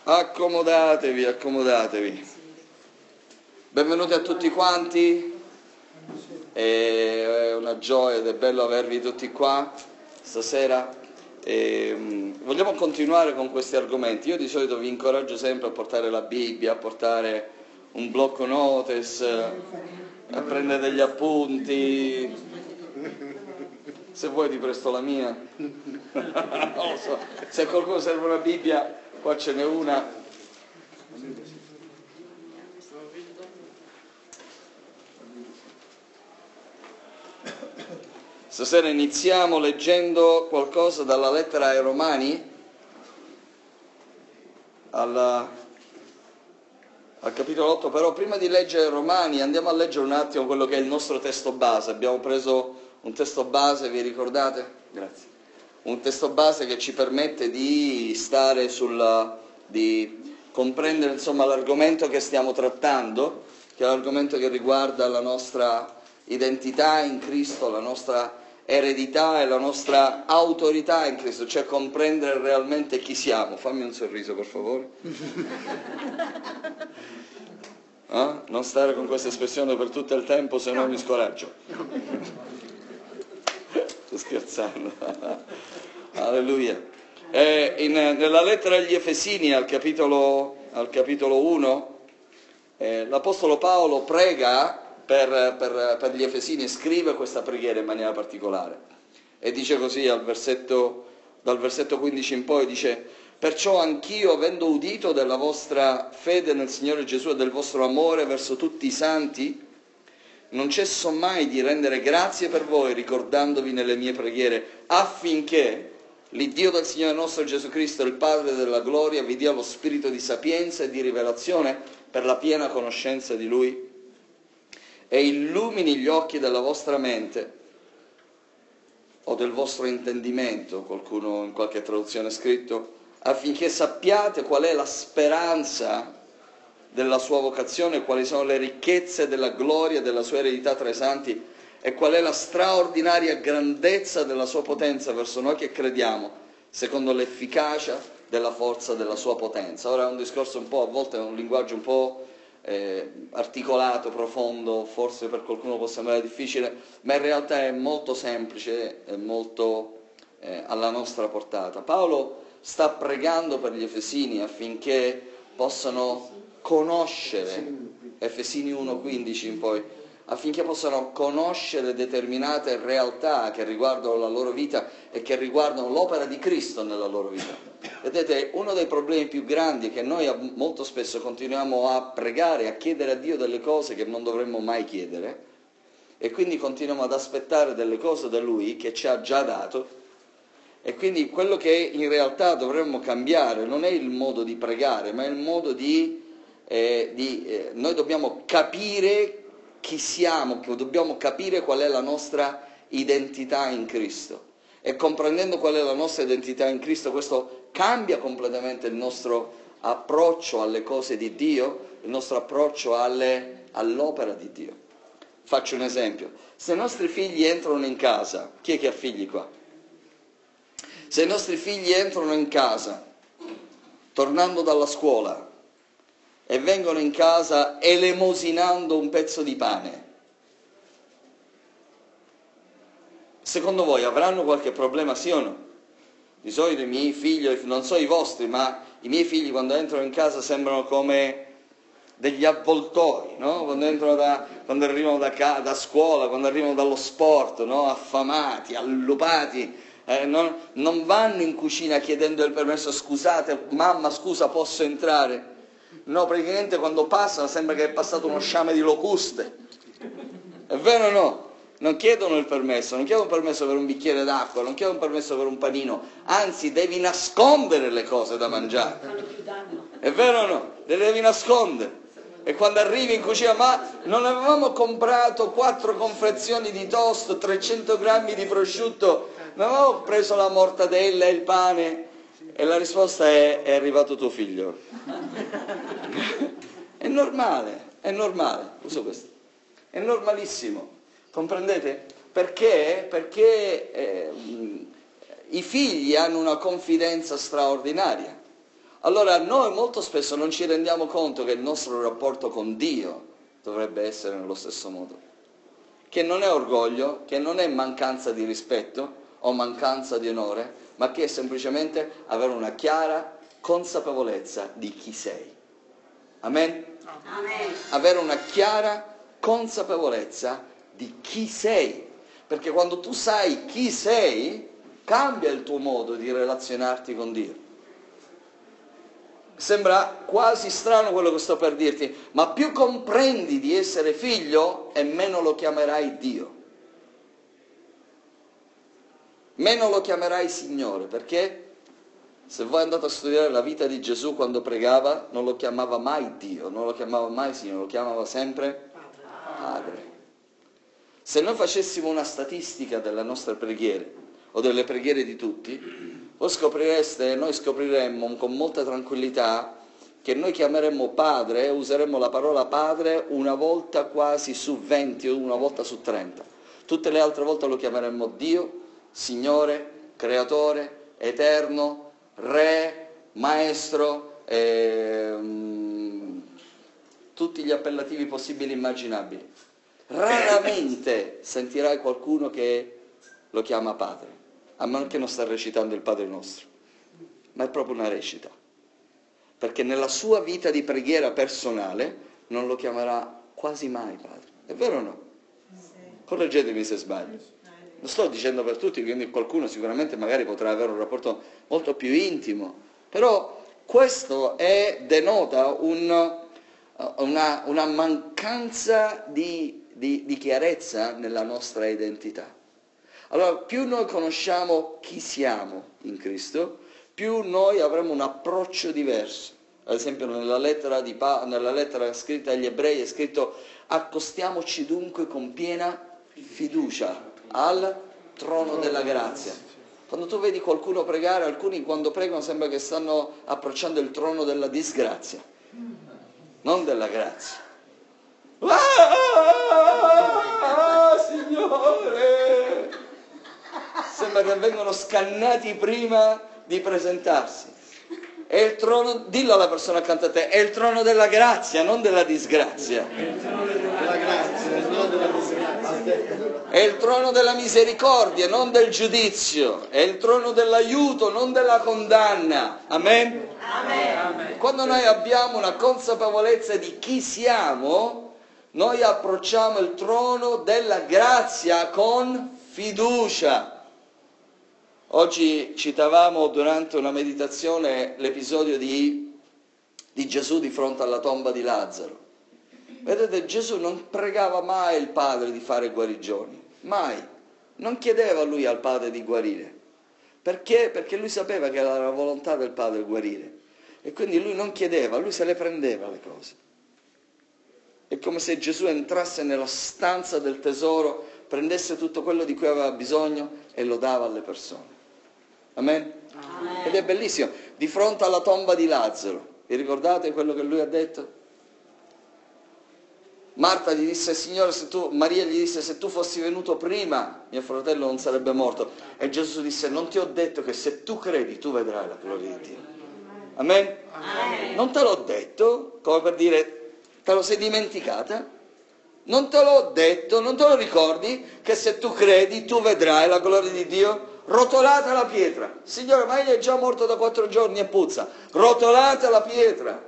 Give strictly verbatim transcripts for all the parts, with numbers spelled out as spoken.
Accomodatevi, accomodatevi. Benvenuti a tutti quanti. È una gioia ed è bello avervi tutti qua stasera. E, vogliamo continuare con questi argomenti. Io di solito vi incoraggio sempre a portare la Bibbia, a portare un blocco notes, a prendere degli appunti. Se vuoi ti presto la mia. Non lo so. Se a qualcuno serve una Bibbia, qua ce n'è una. Stasera iniziamo leggendo qualcosa dalla lettera ai Romani, alla, al capitolo otto, però prima di leggere Romani andiamo a leggere un attimo quello che è il nostro testo base. Abbiamo preso un testo base, vi ricordate? Grazie. Un testo base che ci permette di stare sulla, di comprendere insomma l'argomento che stiamo trattando, che è l'argomento che riguarda la nostra identità in Cristo, la nostra eredità e la nostra autorità in Cristo, cioè comprendere realmente chi siamo. Fammi un sorriso, per favore. Eh? Non stare con questa espressione per tutto il tempo, se no mi scoraggio. Sto scherzando. Alleluia. Eh, in, nella lettera agli Efesini, al capitolo, al capitolo uno, eh, l'Apostolo Paolo prega Per, per, per gli Efesini, scrive questa preghiera in maniera particolare e dice così al versetto, dal versetto quindici in poi, dice: perciò anch'io, avendo udito della vostra fede nel Signore Gesù e del vostro amore verso tutti i santi, non cesso mai di rendere grazie per voi, ricordandovi nelle mie preghiere, affinché l'Iddio del Signore nostro Gesù Cristo, il Padre della gloria, vi dia lo spirito di sapienza e di rivelazione per la piena conoscenza di Lui, e illumini gli occhi della vostra mente o del vostro intendimento, qualcuno in qualche traduzione ha scritto, affinché sappiate qual è la speranza della sua vocazione, quali sono le ricchezze della gloria della sua eredità tra i santi e qual è la straordinaria grandezza della sua potenza verso noi che crediamo, secondo l'efficacia della forza della sua potenza. Ora è un discorso un po', a volte è un linguaggio un po' Eh, articolato, profondo, forse per qualcuno può sembrare difficile, ma in realtà è molto semplice, è molto eh, alla nostra portata. Paolo sta pregando per gli Efesini affinché possano conoscere, Efesini uno quindici in poi, affinché possano conoscere determinate realtà che riguardano la loro vita e che riguardano l'opera di Cristo nella loro vita. Vedete, uno dei problemi più grandi è che noi molto spesso continuiamo a pregare, a chiedere a Dio delle cose che non dovremmo mai chiedere, e quindi continuiamo ad aspettare delle cose da Lui che ci ha già dato, e quindi quello che in realtà dovremmo cambiare non è il modo di pregare, ma è il modo di, eh, di eh, noi dobbiamo capire chi siamo, dobbiamo capire qual è la nostra identità in Cristo. E comprendendo qual è la nostra identità in Cristo, questo cambia completamente il nostro approccio alle cose di Dio, il nostro approccio alle, all'opera di Dio. Faccio un esempio. Se i nostri figli entrano in casa, chi è che ha figli qua? Se i nostri figli entrano in casa, tornando dalla scuola, e vengono in casa elemosinando un pezzo di pane, secondo voi avranno qualche problema, sì o no? Di solito i miei figli, non so i vostri, ma i miei figli quando entrano in casa sembrano come degli avvoltoi, no? Quando entrano da, quando arrivano da, da scuola, quando arrivano dallo sport, no? Affamati, allupati, eh, non, non vanno in cucina chiedendo il permesso, scusate, mamma scusa posso entrare? No, praticamente quando passano sembra che è passato uno sciame di locuste. È vero o no? Non chiedono il permesso, non chiedono permesso per un bicchiere d'acqua, non chiedono permesso per un panino, anzi devi nascondere le cose da mangiare. È vero o no? Le devi nascondere. E quando arrivi in cucina, ma non avevamo comprato quattro confezioni di toast, trecento grammi di prosciutto, non avevo preso la mortadella e il pane? E la risposta è: è arrivato tuo figlio. È normale, è normale, uso questo. È normalissimo. Comprendete? Perché? Perché eh, i figli hanno una confidenza straordinaria. Allora noi molto spesso non ci rendiamo conto che il nostro rapporto con Dio dovrebbe essere nello stesso modo, che non è orgoglio, che non è mancanza di rispetto o mancanza di onore, ma che è semplicemente avere una chiara consapevolezza di chi sei. Amen? Amen. Avere una chiara consapevolezza di chi sei, perché quando tu sai chi sei, cambia il tuo modo di relazionarti con Dio. Sembra quasi strano quello che sto per dirti, ma più comprendi di essere figlio e meno lo chiamerai Dio. Meno lo chiamerai Signore, perché se voi andate a studiare la vita di Gesù quando pregava, non lo chiamava mai Dio, non lo chiamava mai Signore, lo chiamava sempre Padre. Se noi facessimo una statistica delle nostre preghiere, o delle preghiere di tutti, voi scoprireste, noi scopriremmo con molta tranquillità che noi chiameremmo Padre, useremmo la parola Padre una volta quasi su venti o una volta su trenta. Tutte le altre volte lo chiameremmo Dio, Signore, Creatore, Eterno, Re, Maestro, ehm, tutti gli appellativi possibili e immaginabili. Raramente sentirai qualcuno che lo chiama Padre, a meno che non sta recitando il Padre nostro, ma è proprio una recita, perché nella sua vita di preghiera personale non lo chiamerà quasi mai Padre. È vero o no? Correggetemi se sbaglio. Lo sto dicendo per tutti, quindi qualcuno sicuramente magari potrà avere un rapporto molto più intimo, però questo è, denota un, una, una mancanza di, di, di chiarezza nella nostra identità. Allora, più noi conosciamo chi siamo in Cristo, più noi avremo un approccio diverso. Ad esempio nella lettera, di pa- nella lettera scritta agli Ebrei è scritto: accostiamoci dunque con piena fiducia al trono della grazia. Quando tu vedi qualcuno pregare, alcuni quando pregano sembra che stanno approcciando il trono della disgrazia, non della grazia. Ah, Signore! Sembra che vengono scannati prima di presentarsi. È il trono, dillo alla persona accanto a te, è il trono della grazia, non della disgrazia. È il trono della grazia, non della disgrazia. È il trono della misericordia, non del giudizio. È il trono dell'aiuto, non della condanna. Amen? Amen. Quando noi abbiamo una consapevolezza di chi siamo, noi approcciamo il trono della grazia con fiducia. Oggi citavamo durante una meditazione l'episodio di, di Gesù di fronte alla tomba di Lazzaro. Vedete, Gesù non pregava mai il Padre di fare guarigioni, mai. Non chiedeva a lui al Padre di guarire. Perché? Perché lui sapeva che era la volontà del Padre guarire. E quindi lui non chiedeva, lui se le prendeva le cose. È come se Gesù entrasse nella stanza del tesoro, prendesse tutto quello di cui aveva bisogno e lo dava alle persone. Amen? Amen. Ed è bellissimo. Di fronte alla tomba di Lazzaro, vi ricordate quello che lui ha detto? Marta gli disse: Signore, se tu, Maria gli disse: se tu fossi venuto prima, mio fratello non sarebbe morto. E Gesù disse: non ti ho detto che se tu credi, tu vedrai la gloria di Dio. Amen? Amen. Non te l'ho detto, come per dire, te lo sei dimenticata? Non te l'ho detto, non te lo ricordi che se tu credi, tu vedrai la gloria di Dio? Rotolate la pietra. Signore, ma egli è già morto da quattro giorni e puzza. Rotolate la pietra.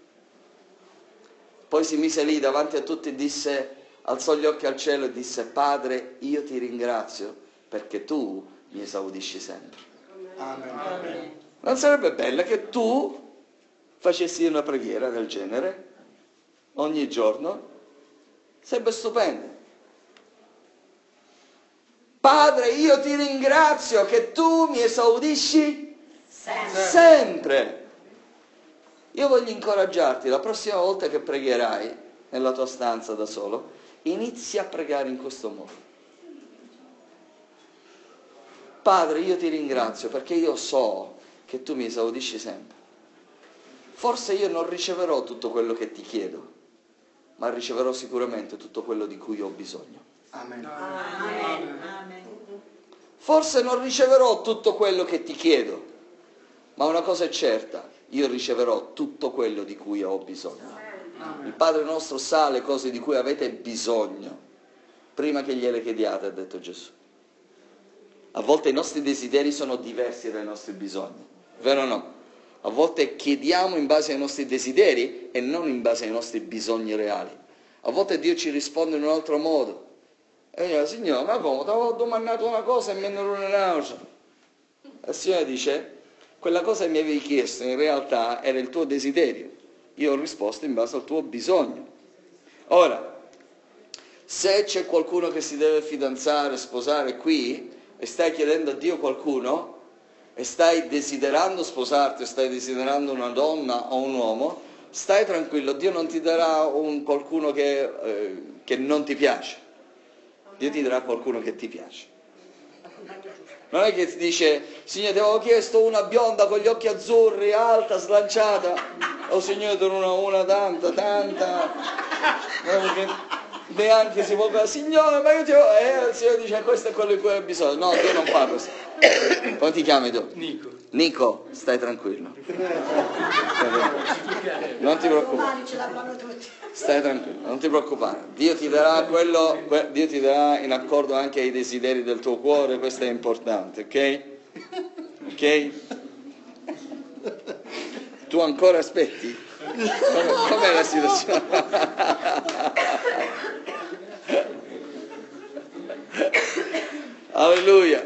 Poi si mise lì davanti a tutti e disse, alzò gli occhi al cielo e disse: Padre, io ti ringrazio perché tu mi esaudisci sempre. Amen. Amen. Non sarebbe bello che tu facessi una preghiera del genere ogni giorno? Sarebbe stupendo. Padre, io ti ringrazio che tu mi esaudisci Sempre. sempre. Io voglio incoraggiarti, la prossima volta che pregherai nella tua stanza da solo, inizia a pregare in questo modo. Padre, io ti ringrazio perché io so che tu mi esaudisci sempre. Forse io non riceverò tutto quello che ti chiedo, ma riceverò sicuramente tutto quello di cui ho bisogno. Amen. Amen. Amen. Forse non riceverò tutto quello che ti chiedo, Ma una cosa è certa, io riceverò tutto quello di cui ho bisogno. Il Padre nostro sa le cose di cui avete bisogno, prima che gliele chiediate, ha detto Gesù. A volte i nostri desideri sono diversi dai nostri bisogni, vero o no? A volte chiediamo in base ai nostri desideri e non in base ai nostri bisogni reali. A volte Dio ci risponde in un altro modo. E io dico, Signore, ma come? Ti avevo domandato una cosa e me ne ero un'altra. E il Signore dice, quella cosa che mi avevi chiesto in realtà era il tuo desiderio. Io ho risposto in base al tuo bisogno. Ora, se c'è qualcuno che si deve fidanzare, sposare qui, e stai chiedendo a Dio qualcuno, e stai desiderando sposarti, stai desiderando una donna o un uomo, stai tranquillo, Dio non ti darà un qualcuno che, eh, che non ti piace. Dio ti darà qualcuno che ti piace. Non è che ti dice, Signore, ti avevo chiesto una bionda con gli occhi azzurri, alta, slanciata. Oh Signore, te una, una tanta, tanta. Che neanche si può dire, Signore, ma io ti ho... Eh, il Signore dice, questo è quello di cui hai bisogno. No, Dio non fa questo. Come ti chiami tu? Nico. Nico, stai tranquillo. Non ti preoccupare. Stai tranquillo, non ti preoccupare. Dio ti darà quello, Dio ti darà in accordo anche ai desideri del tuo cuore, questo è importante, ok? Ok? Tu ancora aspetti? Come, com'è la situazione? Alleluia.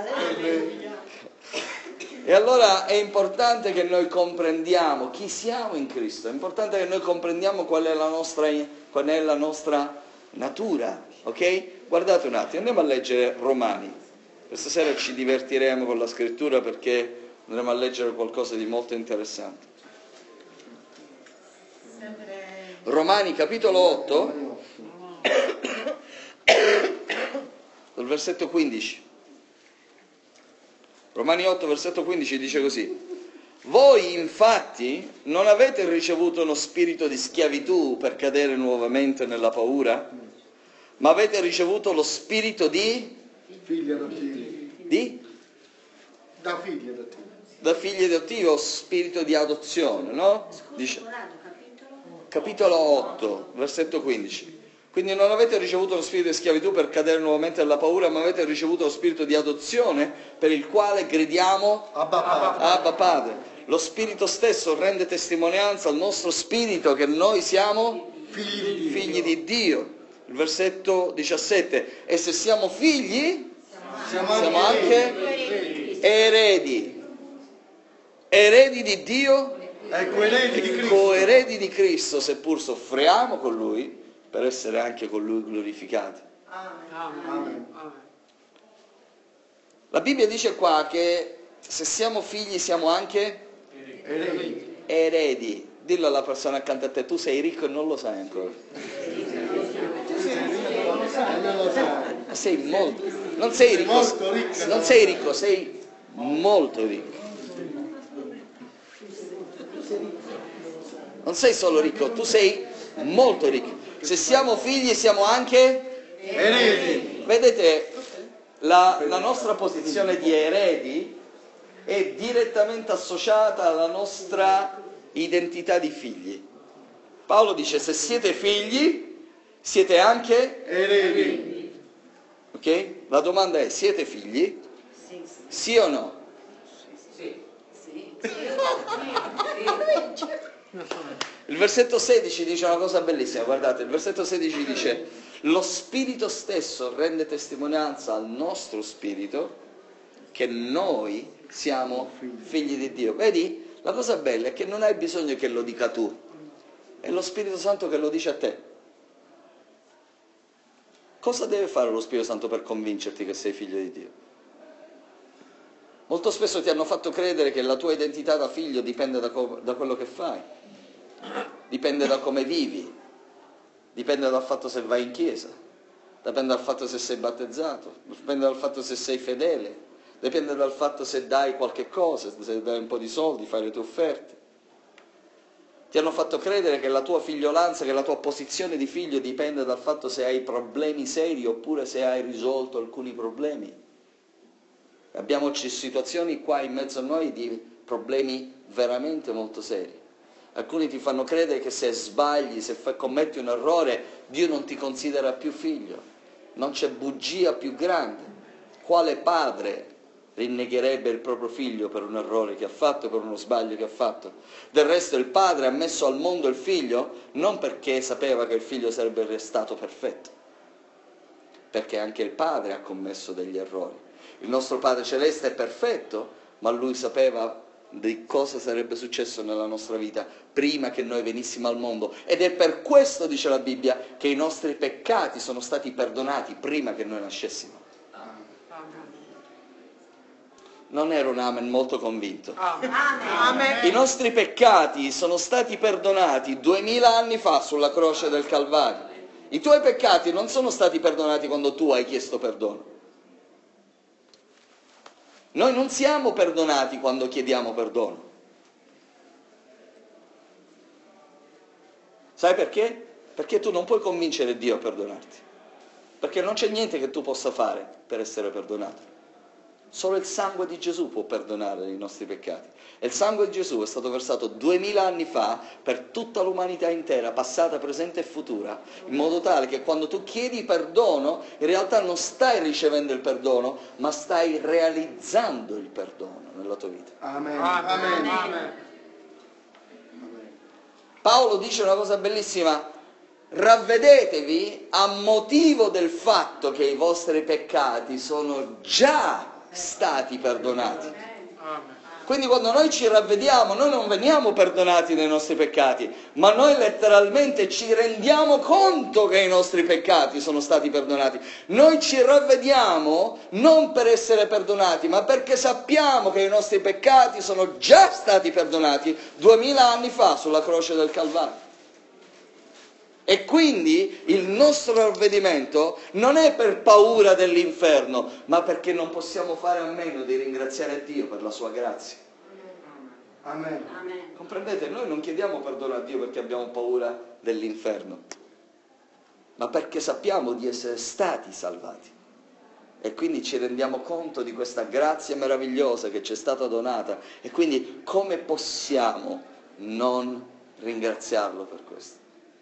E allora è importante che noi comprendiamo chi siamo in Cristo, è importante che noi comprendiamo qual è la nostra, qual è la nostra natura, ok? Guardate un attimo, andiamo a leggere Romani. Questa sera ci divertiremo con la scrittura perché andremo a leggere qualcosa di molto interessante. Romani capitolo otto, dal versetto quindici. Romani otto, versetto quindici dice così: voi infatti non avete ricevuto uno spirito di schiavitù per cadere nuovamente nella paura, ma avete ricevuto lo spirito di... Figli adottivi. di? Da figli adottivi. Da figli adottivi o spirito di adozione, no? Dice, capitolo otto, versetto quindici. Quindi non avete ricevuto lo spirito di schiavitù per cadere nuovamente nella paura, ma avete ricevuto lo spirito di adozione per il quale gridiamo Abba Padre. Abba Padre. Lo spirito stesso rende testimonianza al nostro spirito che noi siamo Figli di Dio. figli di Dio. Il versetto diciassette. E se siamo figli, Siamo siamo anche anche eredi. Eredi di Dio, ecco eredi di Cristo. coeredi di Cristo, seppur soffriamo con Lui, per essere anche con Lui glorificati. Amen. La Bibbia dice qua che se siamo figli siamo anche Eredi. eredi. Dillo alla persona accanto a te, tu sei ricco e non lo sai ancora. Non lo sai, non lo sai. Sei molto, non sei ricco, Molto ricco. non sei ricco, sei molto ricco. Non sei solo ricco, tu sei molto ricco. Se siamo figli siamo anche Eredi. Vedete, la, la nostra posizione di eredi è direttamente associata alla nostra identità di figli. Paolo dice, se siete figli, siete anche Eredi. ok? La domanda è, siete figli? Sì o no? Il versetto sedici dice una cosa bellissima, guardate, il versetto sedici dice, lo spirito stesso rende testimonianza al nostro spirito che noi siamo figli di Dio. Vedi? La cosa bella è che non hai bisogno che lo dica tu, è lo Spirito Santo che lo dice a te. Cosa deve fare lo Spirito Santo per convincerti che sei figlio di Dio? Molto spesso ti hanno fatto credere che la tua identità da figlio dipende da, co- da quello che fai, dipende da come vivi, dipende dal fatto se vai in chiesa, dipende dal fatto se sei battezzato, dipende dal fatto se sei fedele, dipende dal fatto se dai qualche cosa, se dai un po' di soldi, fai le tue offerte. Ti hanno fatto credere che la tua figliolanza, che la tua posizione di figlio dipende dal fatto se hai problemi seri oppure se hai risolto alcuni problemi. Abbiamo situazioni qua in mezzo a noi di problemi veramente molto seri. Alcuni ti fanno credere che se sbagli, se fai, commetti un errore, Dio non ti considera più figlio. Non c'è bugia più grande. Quale padre rinnegherebbe il proprio figlio per un errore che ha fatto, per uno sbaglio che ha fatto? Del resto il padre ha messo al mondo il figlio non perché sapeva che il figlio sarebbe restato perfetto, perché anche il padre ha commesso degli errori. Il nostro Padre Celeste è perfetto, ma Lui sapeva di cosa sarebbe successo nella nostra vita prima che noi venissimo al mondo. Ed è per questo, dice la Bibbia, che i nostri peccati sono stati perdonati prima che noi nascessimo. Non era un amen molto convinto. Amen. I nostri peccati sono stati perdonati duemila anni fa sulla croce del Calvario. I tuoi peccati non sono stati perdonati quando tu hai chiesto perdono. Noi non siamo perdonati quando chiediamo perdono. Sai perché? Perché tu non puoi convincere Dio a perdonarti. Perché non c'è niente che tu possa fare per essere perdonato. Solo il sangue di Gesù può perdonare i nostri peccati. E il sangue di Gesù è stato versato duemila anni fa per tutta l'umanità intera, passata, presente e futura, in modo tale che quando tu chiedi perdono, in realtà non stai ricevendo il perdono, ma stai realizzando il perdono nella tua vita. Amen. Amen. Amen. Paolo dice una cosa bellissima: ravvedetevi a motivo del fatto che i vostri peccati sono già stati perdonati. Quindi quando noi ci ravvediamo, noi non veniamo perdonati dei nostri peccati, ma noi letteralmente ci rendiamo conto che i nostri peccati sono stati perdonati. Noi ci ravvediamo non per essere perdonati, ma perché sappiamo che i nostri peccati sono già stati perdonati duemila anni fa sulla croce del Calvario. E quindi il nostro ravvedimento non è per paura dell'inferno, ma perché non possiamo fare a meno di ringraziare Dio per la sua grazia. Amen. Amen. Comprendete? Noi non chiediamo perdono a Dio perché abbiamo paura dell'inferno, ma perché sappiamo di essere stati salvati. E quindi ci rendiamo conto di questa grazia meravigliosa che ci è stata donata. E quindi come possiamo non ringraziarlo per questo?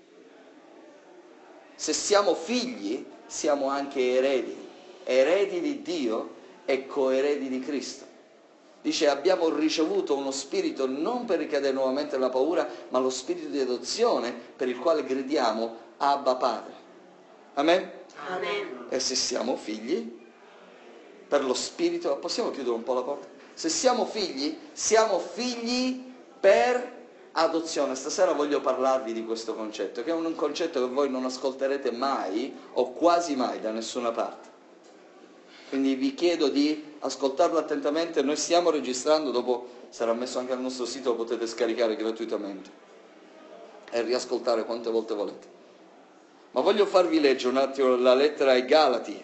Se siamo figli, siamo anche eredi, eredi di Dio e coeredi di Cristo. Dice: abbiamo ricevuto uno spirito non per ricadere nuovamente nella paura, ma lo spirito di adozione per il quale gridiamo Abba Padre. Amen? Amen. E se siamo figli, per lo spirito, possiamo chiudere un po' la porta? Se siamo figli, siamo figli per adozione. Stasera voglio parlarvi di questo concetto, che è un concetto che voi non ascolterete mai o quasi mai da nessuna parte. Quindi vi chiedo di ascoltarlo attentamente. Noi stiamo registrando, dopo sarà messo anche al nostro sito, lo potete scaricare gratuitamente e riascoltare quante volte volete. Ma voglio farvi leggere un attimo la lettera ai Galati.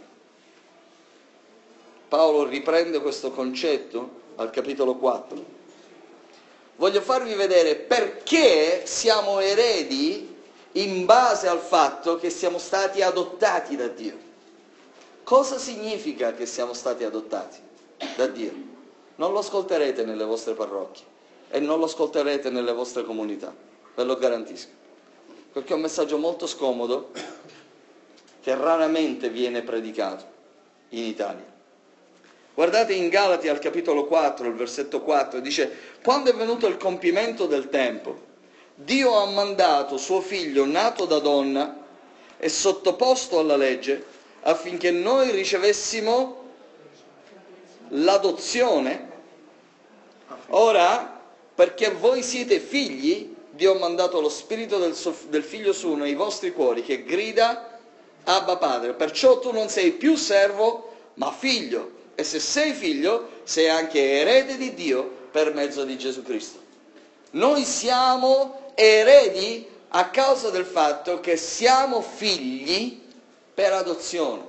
Paolo riprende questo concetto al capitolo quattro. Voglio farvi vedere perché siamo eredi in base al fatto che siamo stati adottati da Dio. Cosa significa che siamo stati adottati da Dio? Non lo ascolterete nelle vostre parrocchie e non lo ascolterete nelle vostre comunità, ve lo garantisco. Perché è un messaggio molto scomodo che raramente viene predicato in Italia. Guardate in Galati al capitolo quattro, il versetto quattro, dice: quando è venuto il compimento del tempo, Dio ha mandato suo figlio nato da donna e sottoposto alla legge affinché noi ricevessimo l'adozione. Ora, perché voi siete figli, Dio ha mandato lo spirito del, suo, del figlio suo nei vostri cuori che grida Abba Padre. Perciò tu non sei più servo, ma figlio. E se sei figlio, sei anche erede di Dio per mezzo di Gesù Cristo. Noi siamo eredi a causa del fatto che siamo figli per adozione.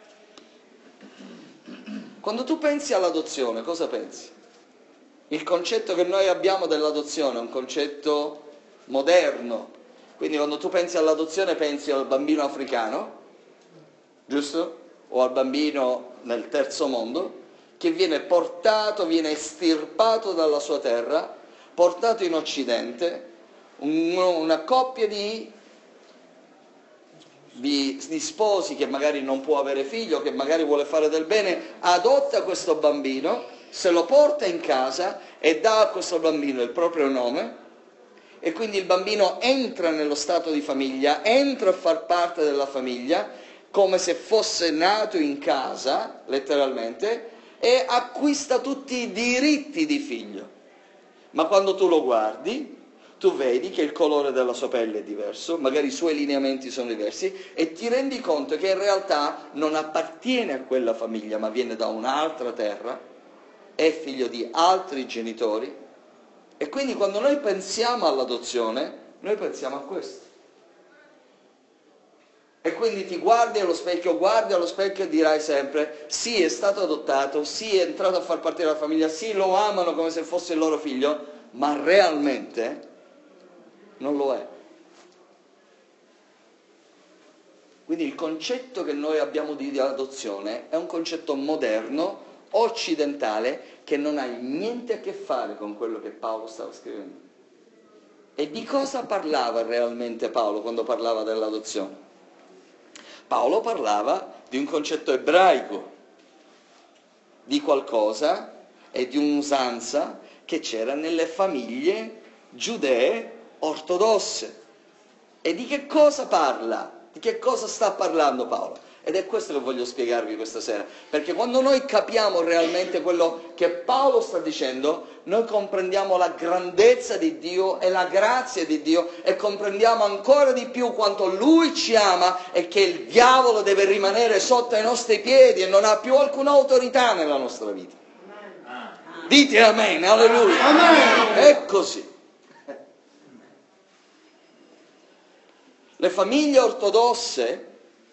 Quando tu pensi all'adozione, cosa pensi? Il concetto che noi abbiamo dell'adozione è un concetto moderno. Quindi quando tu pensi all'adozione pensi al bambino africano, giusto? O al bambino nel terzo mondo, che viene portato, viene estirpato dalla sua terra, portato in Occidente, un, una coppia di, di, di sposi che magari non può avere figlio, che magari vuole fare del bene, adotta questo bambino, se lo porta in casa e dà a questo bambino il proprio nome, e quindi il bambino entra nello stato di famiglia, entra a far parte della famiglia, come se fosse nato in casa, letteralmente, e acquista tutti i diritti di figlio. Ma quando tu lo guardi, tu vedi che il colore della sua pelle è diverso, magari i suoi lineamenti sono diversi, e ti rendi conto che in realtà non appartiene a quella famiglia, ma viene da un'altra terra, è figlio di altri genitori, e quindi quando noi pensiamo all'adozione, noi pensiamo a questo. E quindi ti guardi allo specchio, guardi allo specchio e dirai sempre: sì, è stato adottato, sì, è entrato a far parte della famiglia, sì, lo amano come se fosse il loro figlio, ma realmente non lo è. Quindi il concetto che noi abbiamo di adozione è un concetto moderno, occidentale, che non ha niente a che fare con quello che Paolo stava scrivendo. E di cosa parlava realmente Paolo quando parlava dell'adozione? Paolo parlava di un concetto ebraico, di qualcosa e di un'usanza che c'era nelle famiglie giudee ortodosse. E di che cosa parla? Di che cosa sta parlando Paolo? Ed è questo che voglio spiegarvi questa sera, perché quando noi capiamo realmente quello che Paolo sta dicendo, noi comprendiamo la grandezza di Dio e la grazia di Dio, e comprendiamo ancora di più quanto Lui ci ama e che il diavolo deve rimanere sotto ai nostri piedi e non ha più alcuna autorità nella nostra vita. Amen. Dite amen, alleluia. Amen. È così. Le famiglie ortodosse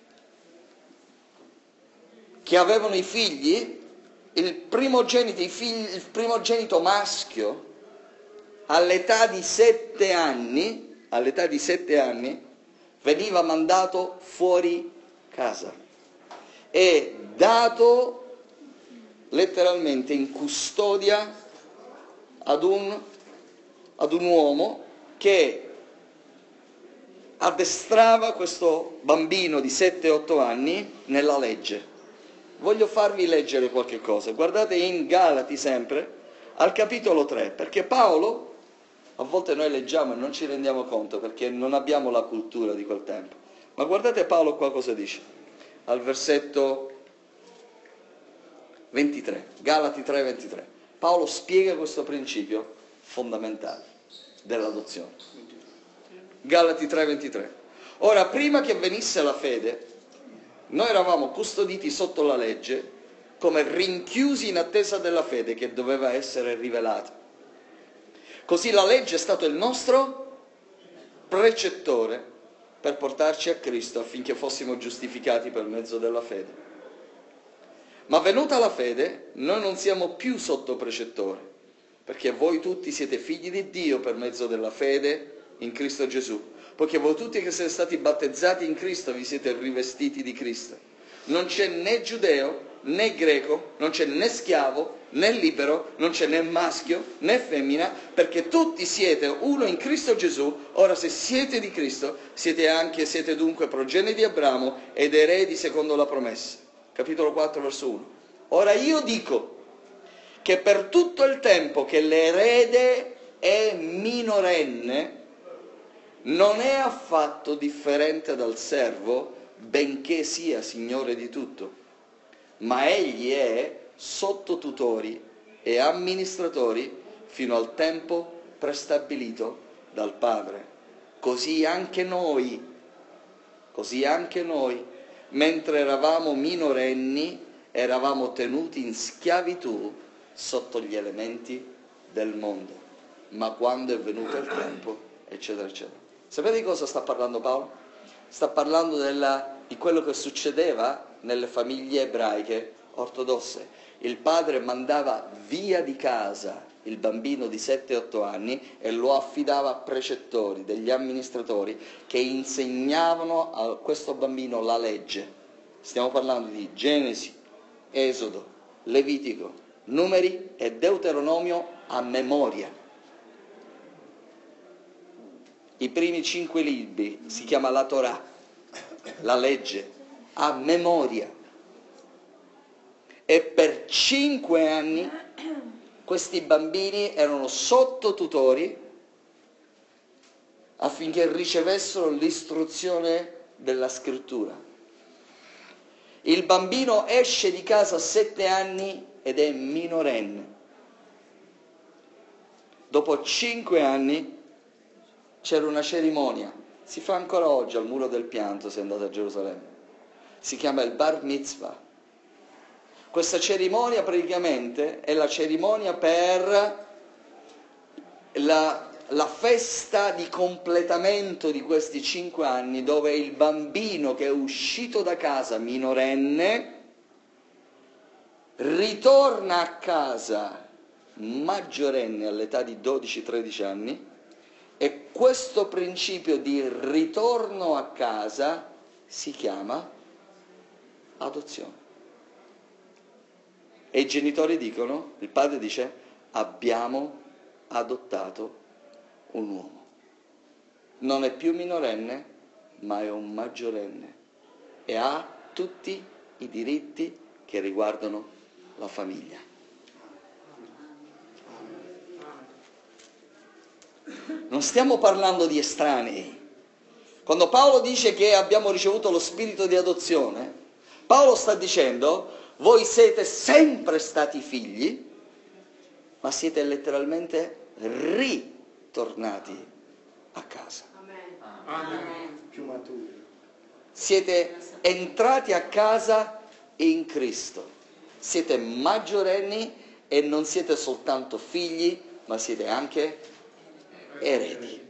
che avevano i figli, il primogenito, i figli, il primogenito maschio, all'età di sette anni, all'età di sette anni, veniva mandato fuori casa e dato letteralmente in custodia ad un, ad un uomo che addestrava questo bambino di sette otto anni nella legge. Voglio farvi leggere qualche cosa. Guardate in Galati sempre, al capitolo tre, perché Paolo, a volte noi leggiamo e non ci rendiamo conto perché non abbiamo la cultura di quel tempo. Ma guardate Paolo qua cosa dice, al versetto ventitré, Galati tre ventitré. Paolo spiega questo principio fondamentale dell'adozione. Galati tre ventitré. Ora, prima che venisse la fede, noi eravamo custoditi sotto la legge come rinchiusi in attesa della fede che doveva essere rivelata. Così la legge è stato il nostro precettore per portarci a Cristo affinché fossimo giustificati per mezzo della fede. Ma venuta la fede, noi non siamo più sotto precettore, perché voi tutti siete figli di Dio per mezzo della fede in Cristo Gesù. Poiché voi tutti che siete stati battezzati in Cristo vi siete rivestiti di Cristo. Non c'è né giudeo né greco, non c'è né schiavo né libero, non c'è né maschio né femmina, perché tutti siete uno in Cristo Gesù. Ora se siete di Cristo, siete anche, siete dunque progeniti di Abramo ed eredi secondo la promessa. Capitolo quattro, verso uno. Ora io dico che per tutto il tempo che l'erede è minorenne, non è affatto differente dal servo, benché sia signore di tutto, ma egli è sotto tutori e amministratori fino al tempo prestabilito dal Padre. Così anche noi, così anche noi, mentre eravamo minorenni, eravamo tenuti in schiavitù sotto gli elementi del mondo. Ma quando è venuto il tempo, eccetera, eccetera. Sapete di cosa sta parlando Paolo? Sta parlando della, di quello che succedeva nelle famiglie ebraiche ortodosse. Il padre mandava via di casa il bambino di sette otto anni e lo affidava a precettori, degli amministratori, che insegnavano a questo bambino la legge. Stiamo parlando di Genesi, Esodo, Levitico, Numeri e Deuteronomio a memoria. I primi cinque libri si chiama la Torah, la legge, a memoria. E per cinque anni questi bambini erano sotto tutori affinché ricevessero l'istruzione della scrittura. Il bambino esce di casa a sette anni ed è minorenne. Dopo cinque anni c'era una cerimonia, si fa ancora oggi al Muro del Pianto se andate a Gerusalemme, si chiama il Bar Mitzvah. Questa cerimonia praticamente è la cerimonia per la, la festa di completamento di questi cinque anni, dove il bambino che è uscito da casa minorenne ritorna a casa maggiorenne all'età di dodici tredici anni, e questo principio di ritorno a casa si chiama adozione. E i genitori dicono, il padre dice, abbiamo adottato un uomo. Non è più minorenne, ma è un maggiorenne e ha tutti i diritti che riguardano la famiglia. Non stiamo parlando di estranei. Quando Paolo dice che abbiamo ricevuto lo spirito di adozione, Paolo sta dicendo: voi siete sempre stati figli, ma siete letteralmente ritornati a casa. Amen. Più maturi. Siete entrati a casa in Cristo. Siete maggiorenni e non siete soltanto figli, ma siete anche eredi.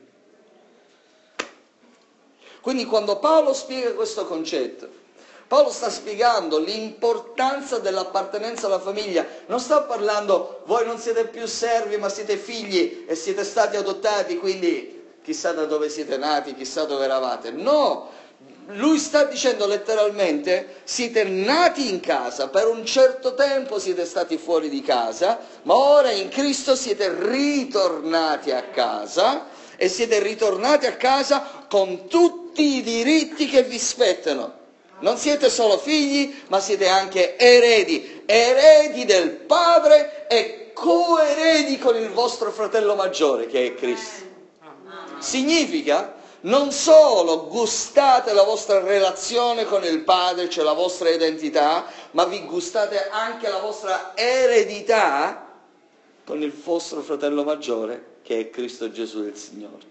Quindi quando Paolo spiega questo concetto, Paolo sta spiegando l'importanza dell'appartenenza alla famiglia. Non sta parlando, voi non siete più servi ma siete figli e siete stati adottati, quindi chissà da dove siete nati, chissà dove eravate. No, lui sta dicendo letteralmente, siete nati in casa, per un certo tempo siete stati fuori di casa, ma ora in Cristo siete ritornati a casa e siete ritornati a casa con tutti i diritti che vi spettano. Non siete solo figli, ma siete anche eredi, eredi del Padre e coeredi con il vostro fratello maggiore, che è Cristo. Significa, non solo gustate la vostra relazione con il Padre, cioè la vostra identità, ma vi gustate anche la vostra eredità con il vostro fratello maggiore, che è Cristo Gesù il Signore.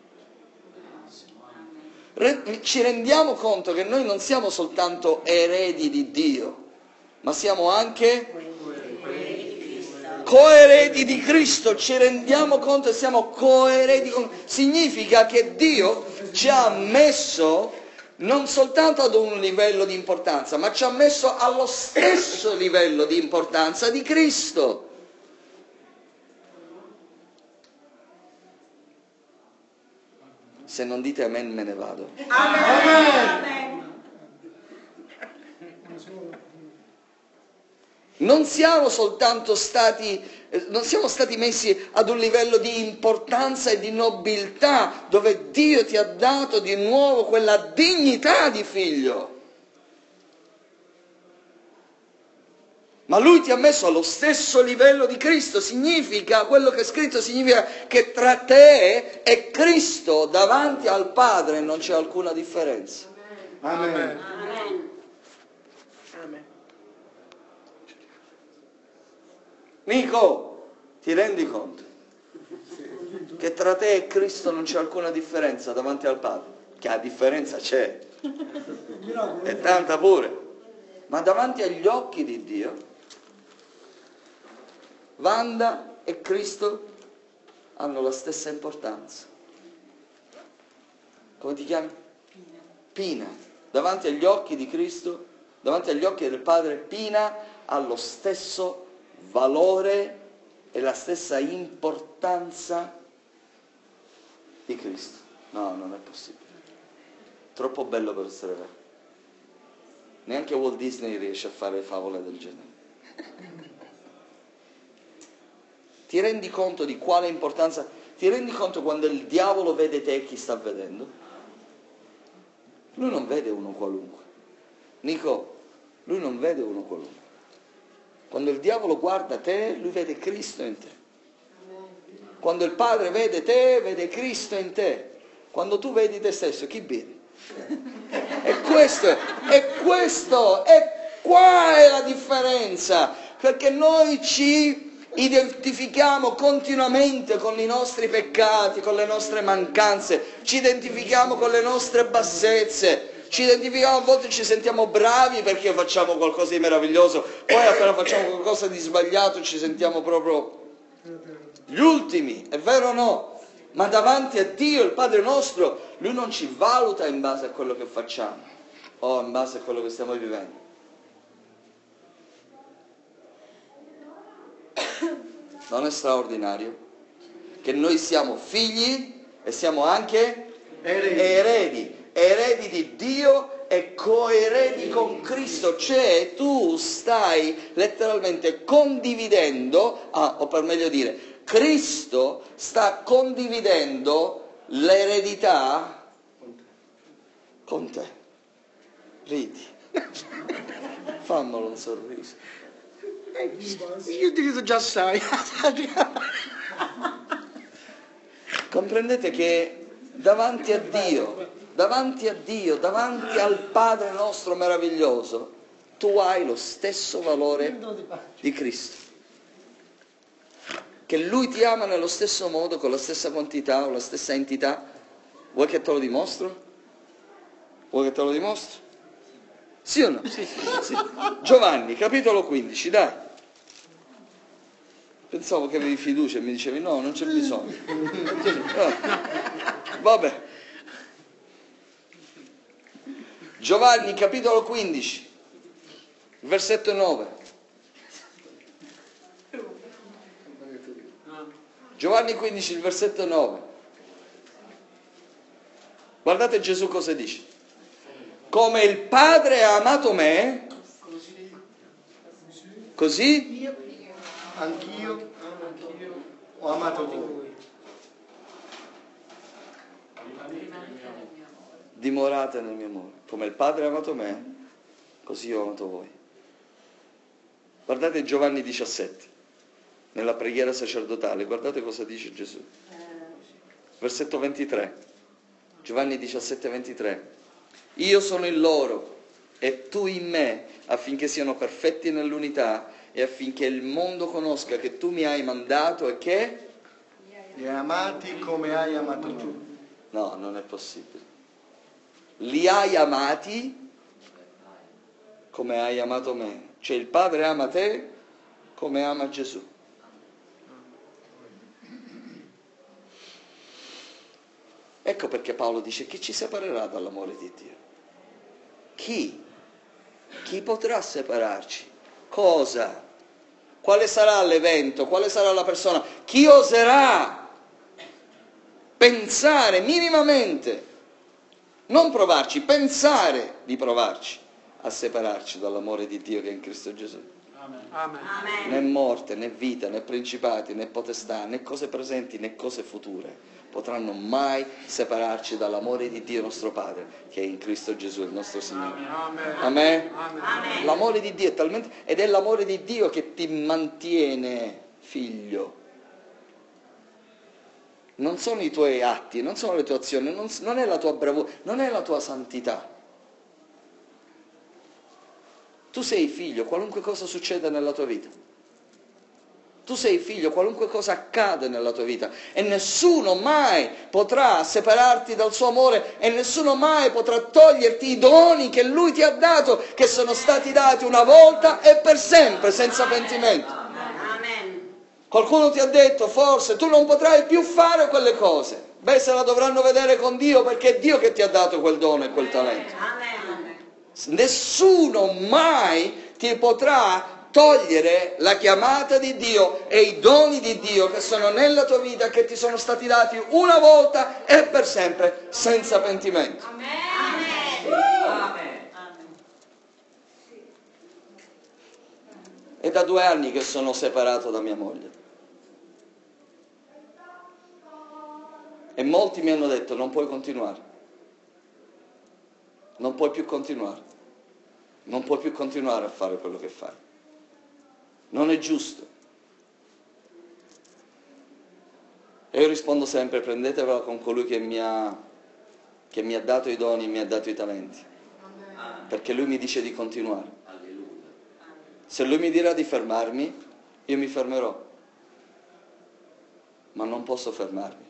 Ci rendiamo conto che noi non siamo soltanto eredi di Dio, ma siamo anche coeredi di Cristo. Ci rendiamo conto che siamo coeredi con... Significa che Dio ci ha messo non soltanto ad un livello di importanza, ma ci ha messo allo stesso livello di importanza di Cristo. Se non dite amen me ne vado. Amen. Non siamo soltanto stati, non siamo stati messi ad un livello di importanza e di nobiltà, dove Dio ti ha dato di nuovo quella dignità di figlio. Ma Lui ti ha messo allo stesso livello di Cristo. Significa, quello che è scritto significa che tra te e Cristo davanti al Padre non c'è alcuna differenza. Amen. Amen. Nico, ti rendi conto che tra te e Cristo non c'è alcuna differenza davanti al Padre? Che la differenza c'è, è tanta pure, ma davanti agli occhi di Dio Wanda e Cristo hanno la stessa importanza. Come ti chiami? Pina. Davanti agli occhi di Cristo, davanti agli occhi del Padre, Pina ha lo stesso valore e la stessa importanza di Cristo. No, non è possibile. Troppo bello per essere vero. Neanche Walt Disney riesce a fare favole del genere. Ti rendi conto di quale importanza? Ti rendi conto quando il diavolo vede te chi sta vedendo? Lui non vede uno qualunque. Nico, lui non vede uno qualunque. Quando il diavolo guarda te, lui vede Cristo in te. Quando il Padre vede te, vede Cristo in te. Quando tu vedi te stesso, chi vedi? E questo, è questo, è qua è la differenza, perché noi ci identifichiamo continuamente con i nostri peccati, con le nostre mancanze, ci identifichiamo con le nostre bassezze, ci identifichiamo, a volte ci sentiamo bravi perché facciamo qualcosa di meraviglioso, poi appena facciamo qualcosa di sbagliato ci sentiamo proprio gli ultimi, è vero o no? Ma davanti a Dio, il Padre nostro, Lui non ci valuta in base a quello che facciamo o in base a quello che stiamo vivendo. Non è straordinario? Che noi siamo figli e siamo anche eredi, eredi, eredi di Dio e coeredi con Cristo, cioè tu stai letteralmente condividendo, ah, o per meglio dire, Cristo sta condividendo l'eredità con te. Ridi. Fammelo un sorriso. Io dico già sai. Comprendete che davanti a Dio, davanti a Dio, davanti al Padre nostro meraviglioso, tu hai lo stesso valore di Cristo. Che Lui ti ama nello stesso modo, con la stessa quantità o la stessa entità. Vuoi che te lo dimostro? Vuoi che te lo dimostro? Sì o no? Sì, sì, sì. Giovanni, capitolo quindici, dai. Pensavo che avevi fiducia e mi dicevi no, non c'è bisogno. No. Vabbè. Giovanni, capitolo quindici, versetto nove. Giovanni quindici, il versetto nove. Guardate Gesù cosa dice. Come il Padre ha amato me, così Anch'io ho amato voi. dimorate nel mio amore. Come il Padre ha amato me, così ho amato voi. Guardate Giovanni diciassette. Nella preghiera sacerdotale, guardate cosa dice Gesù. Versetto ventitré. Giovanni diciassette, ventitré. Io sono in loro e tu in me, affinché siano perfetti nell'unità e affinché il mondo conosca che tu mi hai mandato e che... Li hai amati come hai amato tu. No, non è possibile. Li hai amati come hai amato me. Cioè il Padre ama te come ama Gesù. Ecco perché Paolo dice: chi ci separerà dall'amore di Dio? Chi? Chi potrà separarci? Cosa? Quale sarà l'evento? Quale sarà la persona? Chi oserà pensare minimamente, non provarci, pensare di provarci a separarci dall'amore di Dio che è in Cristo Gesù? Amen. Amen. Né morte, né vita, né principati, né potestà, né cose presenti, né cose future potranno mai separarci dall'amore di Dio nostro Padre, che è in Cristo Gesù, il nostro Signore. Amen. Amen? Amen. L'amore di Dio è talmente... ed è l'amore di Dio che ti mantiene figlio. Non sono i tuoi atti, non sono le tue azioni, non, non è la tua bravura, non è la tua santità. Tu sei figlio, qualunque cosa succeda nella tua vita. Tu sei figlio, qualunque cosa accade nella tua vita. E nessuno mai potrà separarti dal suo amore e nessuno mai potrà toglierti i doni che Lui ti ha dato, che sono stati dati una volta e per sempre, senza pentimento. Amen. Qualcuno ti ha detto, forse, tu non potrai più fare quelle cose. Beh, se la dovranno vedere con Dio, perché è Dio che ti ha dato quel dono e quel talento. Amen. Nessuno mai ti potrà togliere la chiamata di Dio e i doni di Dio che sono nella tua vita, che ti sono stati dati una volta e per sempre, senza pentimento. Amen. È da due anni che sono separato da mia moglie. E molti mi hanno detto: non puoi continuare, non puoi più continuare, non puoi più continuare a fare quello che fai. Non è giusto. E io rispondo sempre: prendetevela con colui che mi ha, che mi ha dato i doni e mi ha dato i talenti, perché lui mi dice di continuare. Se lui mi dirà di fermarmi, io mi fermerò, ma non posso fermarmi.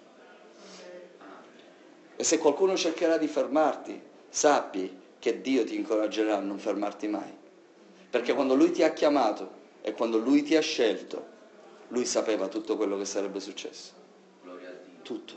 E se qualcuno cercherà di fermarti, sappi che Dio ti incoraggerà a non fermarti mai, perché quando lui ti ha chiamato e quando lui ti ha scelto, lui sapeva tutto quello che sarebbe successo. Tutto,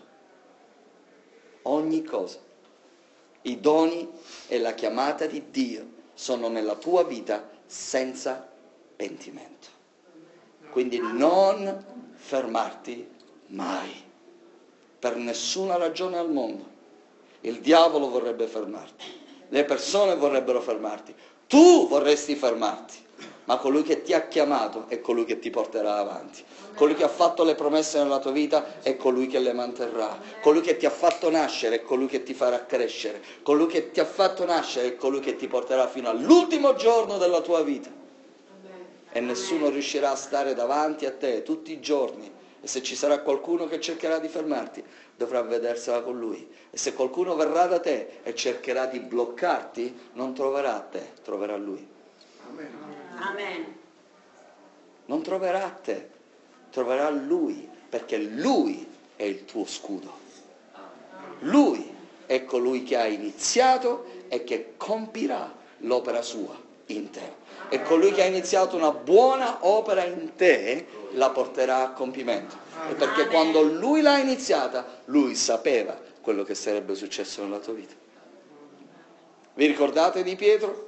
ogni cosa. I doni e la chiamata di Dio sono nella tua vita senza pentimento. Quindi non fermarti mai, per nessuna ragione al mondo. Il diavolo vorrebbe fermarti, le persone vorrebbero fermarti, tu vorresti fermarti, ma colui che ti ha chiamato è colui che ti porterà avanti. Colui che ha fatto le promesse nella tua vita è colui che le manterrà. Colui che ti ha fatto nascere è colui che ti farà crescere. Colui che ti ha fatto nascere è colui che ti porterà fino all'ultimo giorno della tua vita. E nessuno riuscirà a stare davanti a te tutti i giorni. E se ci sarà qualcuno che cercherà di fermarti, dovrà vedersela con lui. E se qualcuno verrà da te e cercherà di bloccarti, non troverà te, troverà lui. Amen. Non troverà te, troverà lui, perché lui è il tuo scudo. Lui è colui che ha iniziato e che compirà l'opera sua in te. E colui che ha iniziato una buona opera in te la porterà a compimento. E perché quando lui l'ha iniziata, lui sapeva quello che sarebbe successo nella tua vita. Vi ricordate di Pietro?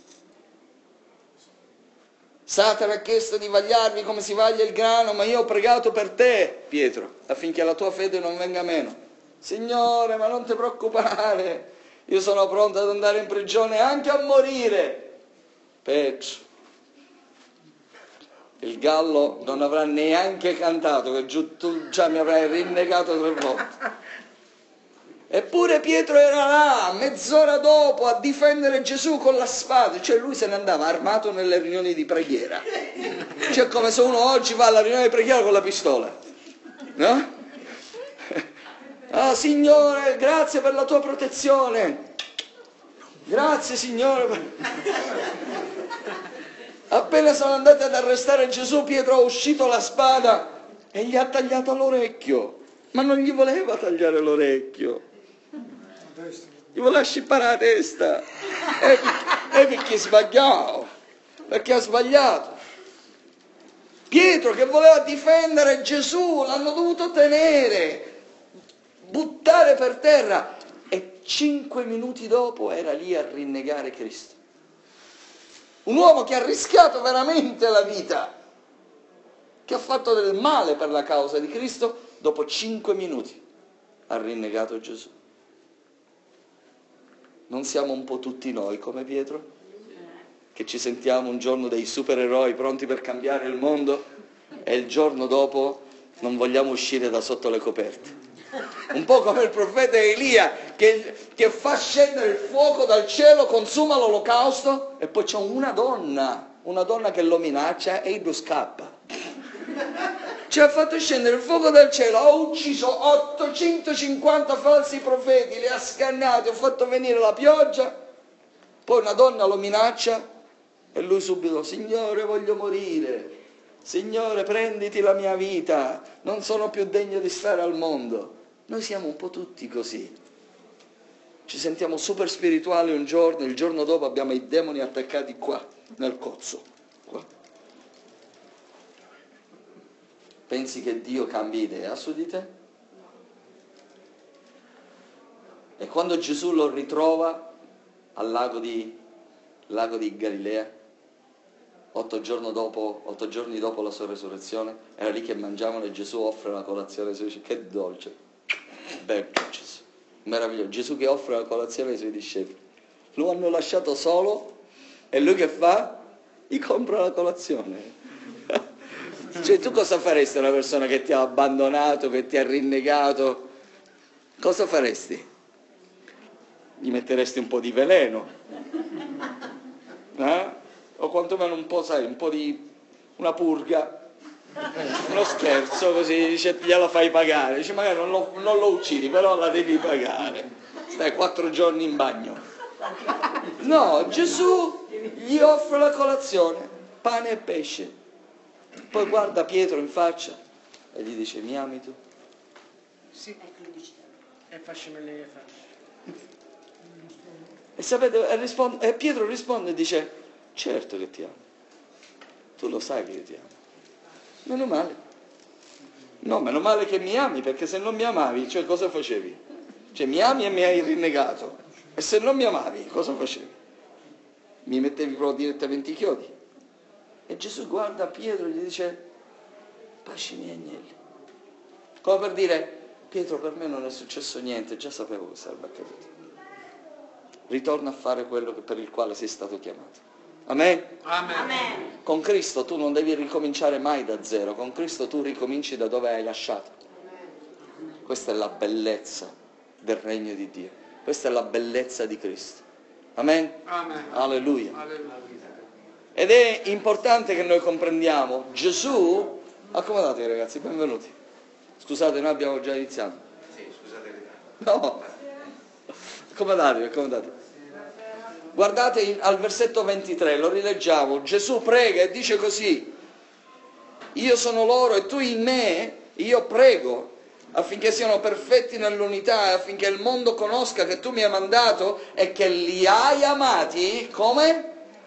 Satana ha chiesto di vagliarvi come si vaglia il grano, ma io ho pregato per te, Pietro, affinché la tua fede non venga meno. Signore, ma non ti preoccupare, io sono pronto ad andare in prigione anche a morire. Petro, il gallo non avrà neanche cantato, che giù, tu già mi avrai rinnegato tre volte. Eppure Pietro era là, mezz'ora dopo, a difendere Gesù con la spada. Cioè lui se ne andava armato nelle riunioni di preghiera. Cioè come se uno oggi va alla riunione di preghiera con la pistola. No? Ah, Signore, grazie per la tua protezione. Grazie, Signore. Appena sono andati ad arrestare Gesù, Pietro ha uscito la spada e gli ha tagliato l'orecchio. Ma non gli voleva tagliare l'orecchio. Gli voleva scippare la testa. E, e perché sbagliò? Perché ha sbagliato. Pietro che voleva difendere Gesù, l'hanno dovuto tenere, buttare per terra. E cinque minuti dopo era lì a rinnegare Cristo. Un uomo che ha rischiato veramente la vita, che ha fatto del male per la causa di Cristo, dopo cinque minuti ha rinnegato Gesù. Non siamo un po' tutti noi come Pietro? Che ci sentiamo un giorno dei supereroi pronti per cambiare il mondo e il giorno dopo non vogliamo uscire da sotto le coperte. Un po' come il profeta Elia che, che fa scendere il fuoco dal cielo, consuma l'olocausto e poi c'è una donna, una donna che lo minaccia e lui scappa. Ci ha fatto scendere il fuoco dal cielo, ha ucciso ottocentocinquanta falsi profeti, li ha scannati, ha fatto venire la pioggia, poi una donna lo minaccia e lui subito: Signore, voglio morire, Signore, prenditi la mia vita, non sono più degno di stare al mondo. Noi siamo un po' tutti così, ci sentiamo super spirituali un giorno, il giorno dopo abbiamo i demoni attaccati qua, nel cozzo, qua. Pensi che Dio cambi idea su di te? E quando Gesù lo ritrova al lago di, lago di Galilea, otto giorni dopo, otto giorni dopo la sua resurrezione, era lì che mangiavano e Gesù offre la colazione ai suoi discepoli. Che dolce! Beh, Gesù, meraviglioso. Gesù che offre la colazione ai suoi discepoli. Lo hanno lasciato solo e lui che fa? Gli compra la colazione. Cioè tu cosa faresti a una persona che ti ha abbandonato, che ti ha rinnegato? cosa faresti? Gli metteresti un po' di veleno, eh? O quantomeno un po', sai, un po' di una purga, uno scherzo, così dice, gliela fai pagare, dice magari non lo, non lo uccidi, però la devi pagare, stai quattro giorni in bagno. No, Gesù gli offre la colazione, pane e pesce, poi guarda Pietro in faccia e gli dice, mi ami tu? Sì. E facciamo le facce. E sapete, e, risponde, e Pietro risponde e dice, certo che ti amo, tu lo sai che io ti amo, meno male, no, meno male che mi ami, perché se non mi amavi, cioè cosa facevi? Cioè mi ami e mi hai rinnegato, e se non mi amavi, cosa facevi? Mi mettevi proprio direttamente i chiodi. E Gesù guarda Pietro e gli dice, pasci i miei agnelli, come per dire, Pietro, per me non è successo niente, già sapevo che sarebbe accaduto. Ritorna a fare quello per il quale sei stato chiamato. Amen? Amen. Amen. Con Cristo tu non devi ricominciare mai da zero, con Cristo tu ricominci da dove hai lasciato. Questa è la bellezza del regno di Dio, questa è la bellezza di Cristo. Amen? Amen. Alleluia. Alleluia. Ed è importante che noi comprendiamo, Gesù, accomodatevi ragazzi, benvenuti. Scusate, noi abbiamo già iniziato. Sì, scusate. No, accomodatevi, accomodatevi. Guardate in, al versetto ventitré, lo rileggiamo, Gesù prega e dice così, io sono loro e tu in me, io prego affinché siano perfetti nell'unità e affinché il mondo conosca che tu mi hai mandato e che li hai amati, come?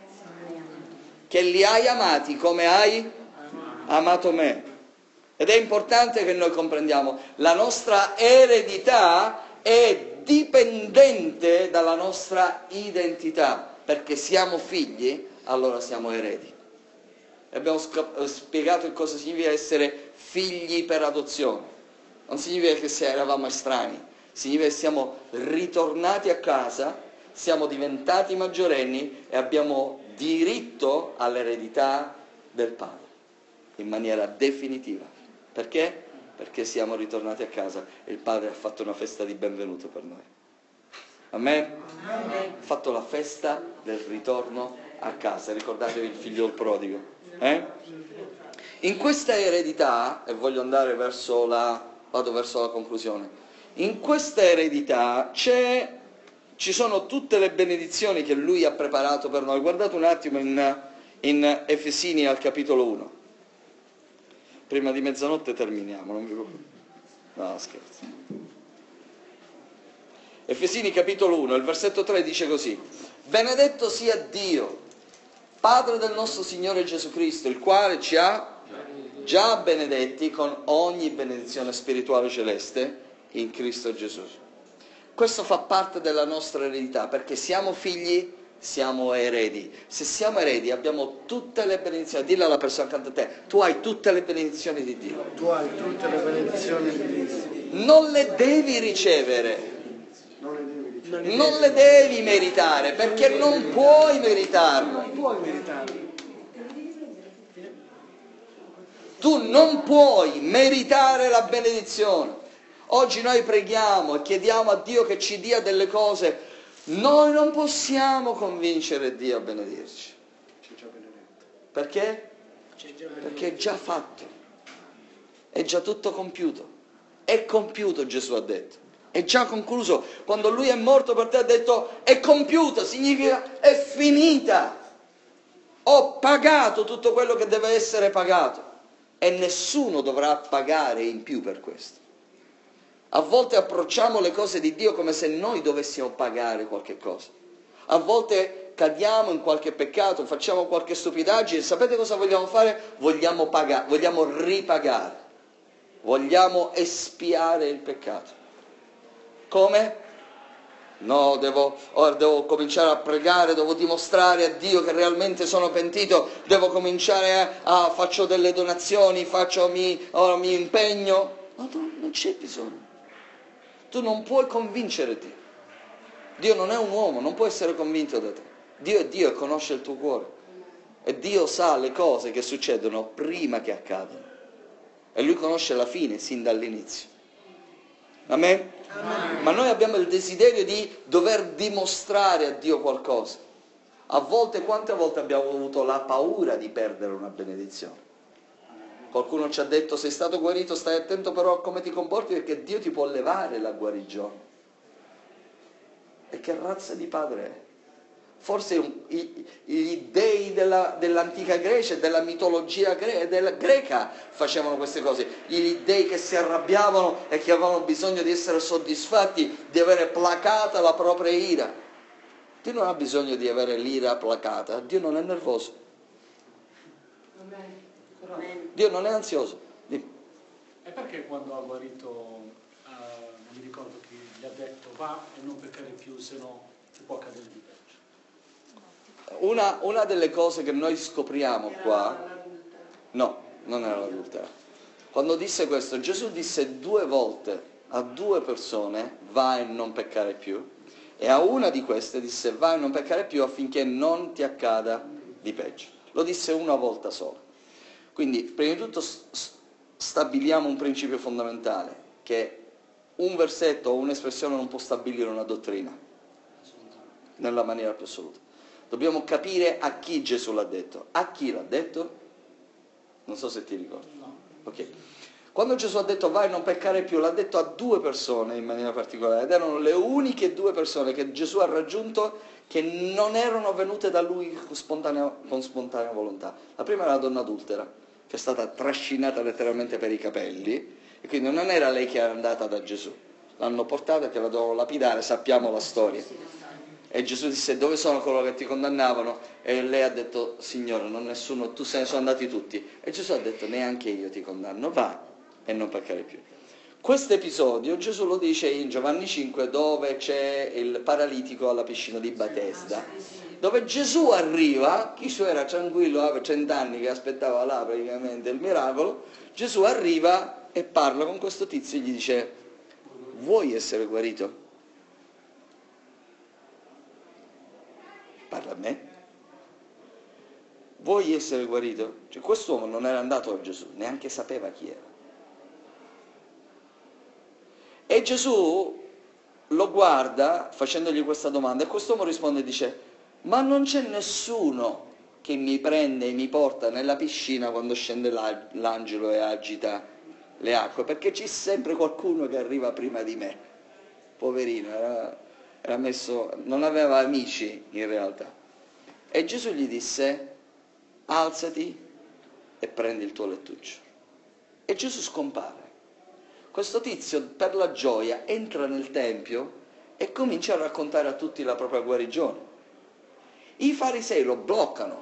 Che li hai amati come hai amato me. Ed è importante che noi comprendiamo, la nostra eredità è dipendente dalla nostra identità, perché siamo figli, allora siamo eredi. Abbiamo spiegato cosa significa essere figli per adozione. Non significa che se eravamo estranei, significa che siamo ritornati a casa, siamo diventati maggiorenni e abbiamo diritto all'eredità del Padre, in maniera definitiva. Perché? Perché siamo ritornati a casa e il Padre ha fatto una festa di benvenuto per noi. Amen? Amen. Ha fatto la festa del ritorno a casa. Ricordatevi il figlio prodigo. Eh? In questa eredità, e voglio andare verso la, vado verso la conclusione, in questa eredità c'è, ci sono tutte le benedizioni che Lui ha preparato per noi. Guardate un attimo in, in Efesini al capitolo uno. Prima di mezzanotte terminiamo, non vi preoccupate. No, scherzo. Efesini capitolo uno, il versetto tre dice così: benedetto sia Dio, Padre del nostro Signore Gesù Cristo, il quale ci ha già benedetti con ogni benedizione spirituale celeste in Cristo Gesù. Questo fa parte della nostra eredità, perché siamo figli, siamo eredi. Se siamo eredi abbiamo tutte le benedizioni. Dillo alla persona accanto a te, tu hai tutte le benedizioni di Dio. Tu hai tutte le benedizioni di Dio. Non le devi ricevere, Non le devi ricevere. non le devi meritare, perché non puoi meritarle. Non puoi meritarle. Tu non puoi meritare la benedizione. Oggi noi preghiamo e chiediamo a Dio che ci dia delle cose. Noi non possiamo convincere Dio a benedirci. C'è già benedetto. Perché? C'è già benedetto. Perché è già fatto. È già tutto compiuto. È compiuto, Gesù ha detto. È già concluso. Quando Lui è morto per te ha detto è compiuto, significa è finita. Ho pagato tutto quello che deve essere pagato. E nessuno dovrà pagare in più per questo. A volte approcciamo le cose di Dio come se noi dovessimo pagare qualche cosa. A volte cadiamo in qualche peccato, facciamo qualche stupidaggine. Sapete cosa vogliamo fare? Vogliamo pagare, vogliamo ripagare. Vogliamo espiare il peccato. Come? No, devo, ora devo cominciare a pregare, devo dimostrare a Dio che realmente sono pentito, devo cominciare a, a faccio delle donazioni, faccio, mi, ora mi impegno. Ma tu non c'è bisogno. Tu non puoi convincere Dio. Dio non è un uomo, non può essere convinto da te. Dio è Dio e conosce il tuo cuore. E Dio sa le cose che succedono prima che accadano. E Lui conosce la fine sin dall'inizio. Amen? Amen? Ma noi abbiamo il desiderio di dover dimostrare a Dio qualcosa. A volte, quante volte abbiamo avuto la paura di perdere una benedizione? Qualcuno ci ha detto: sei stato guarito, stai attento però a come ti comporti, perché Dio ti può levare la guarigione. E che razza di padre è? Forse un, i, gli dei della, dell'antica Grecia e della mitologia gre, della, greca facevano queste cose. Gli dei che si arrabbiavano e che avevano bisogno di essere soddisfatti, di avere placata la propria ira. Dio non ha bisogno di avere l'ira placata, Dio non è nervoso. Amen. Dio non è ansioso. Dimmi. E perché quando ha guarito, eh, non mi ricordo chi gli ha detto va e non peccare più, se no ti può accadere di peggio? Una, una delle cose che noi scopriamo qua, no, non era l'adultero. Quando disse questo, Gesù disse due volte a due persone: vai e non peccare più, e a una di queste disse: vai e non peccare più affinché non ti accada di peggio. Lo disse una volta sola. Quindi, prima di tutto, stabiliamo un principio fondamentale, che un versetto o un'espressione non può stabilire una dottrina, nella maniera più assoluta. Dobbiamo capire a chi Gesù l'ha detto. A chi l'ha detto? Non so se ti ricordi. No. Ok. Quando Gesù ha detto vai e non peccare più, l'ha detto a due persone in maniera particolare, ed erano le uniche due persone che Gesù ha raggiunto che non erano venute da lui con spontanea, con spontanea volontà. La prima era la donna adultera, che è stata trascinata letteralmente per i capelli, e quindi non era lei che era andata da Gesù. L'hanno portata perché la dovevano lapidare, sappiamo la storia. E Gesù disse: dove sono coloro che ti condannavano? E lei ha detto: Signore, non nessuno, tu se ne sono andati tutti. E Gesù ha detto: neanche io ti condanno, va e non peccare più. Questo episodio Gesù lo dice in Giovanni cinque, dove c'è il paralitico alla piscina di Batesda, dove Gesù arriva, chi su era tranquillo, aveva cent'anni che aspettava là praticamente il miracolo. Gesù arriva e parla con questo tizio e gli dice: vuoi essere guarito? Parla a me. Vuoi essere guarito? Cioè, quest'uomo non era andato a Gesù, neanche sapeva chi era. E Gesù lo guarda facendogli questa domanda, e quest'uomo risponde e dice: ma non c'è nessuno che mi prende e mi porta nella piscina quando scende l'angelo e agita le acque, perché c'è sempre qualcuno che arriva prima di me. Poverino, era... era messo, non aveva amici in realtà. E Gesù gli disse: alzati e prendi il tuo lettuccio. E Gesù scompare. Questo tizio, per la gioia, entra nel tempio e comincia a raccontare a tutti la propria guarigione. I farisei lo bloccano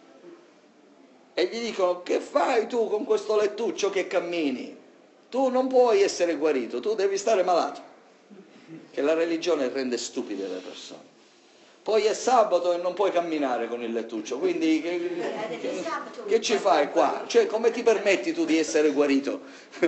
e gli dicono: che fai tu con questo lettuccio che cammini? Tu non puoi essere guarito, tu devi stare malato. Che la religione rende stupide le persone. Poi è sabato e non puoi camminare con il lettuccio, quindi che, che, che ci fai qua? Cioè, come ti permetti tu di essere guarito?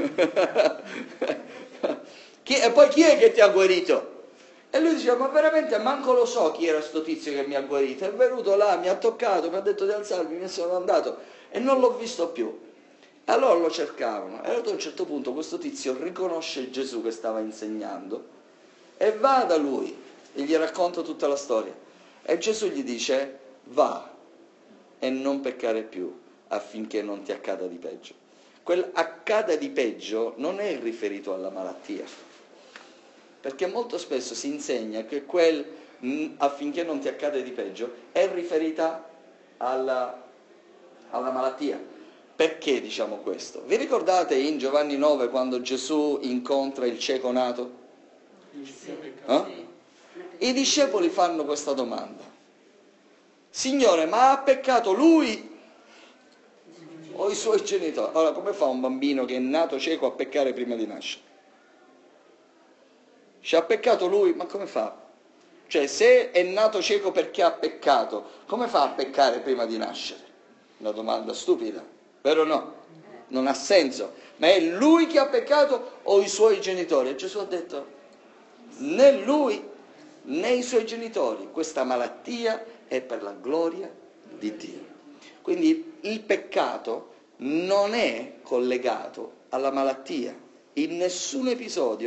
chi, e poi chi è che ti ha guarito? E lui diceva: ma veramente manco lo so chi era sto tizio che mi ha guarito, è venuto là, mi ha toccato, mi ha detto di alzarmi, me ne sono andato e non l'ho visto più. Allora lo cercavano, e ad un certo punto questo tizio riconosce Gesù che stava insegnando e va da lui e gli racconta tutta la storia. E Gesù gli dice: va e non peccare più affinché non ti accada di peggio. Quel accada di peggio non è riferito alla malattia, perché molto spesso si insegna che quel affinché non ti accada di peggio è riferita alla, alla malattia. Perché diciamo questo? Vi ricordate in Giovanni nove quando Gesù incontra il cieco nato? Eh? I discepoli fanno questa domanda: Signore, ma ha peccato lui o i suoi genitori? Allora, come fa un bambino che è nato cieco a peccare prima di nascere? Se ha peccato lui, ma come fa? Cioè, se è nato cieco perché ha peccato, come fa a peccare prima di nascere? Una domanda stupida, vero o no? Non ha senso. Ma è lui che ha peccato o i suoi genitori? E Gesù ha detto: né lui né i suoi genitori. Questa malattia è per la gloria di Dio. Quindi il peccato non è collegato alla malattia. In nessun episodio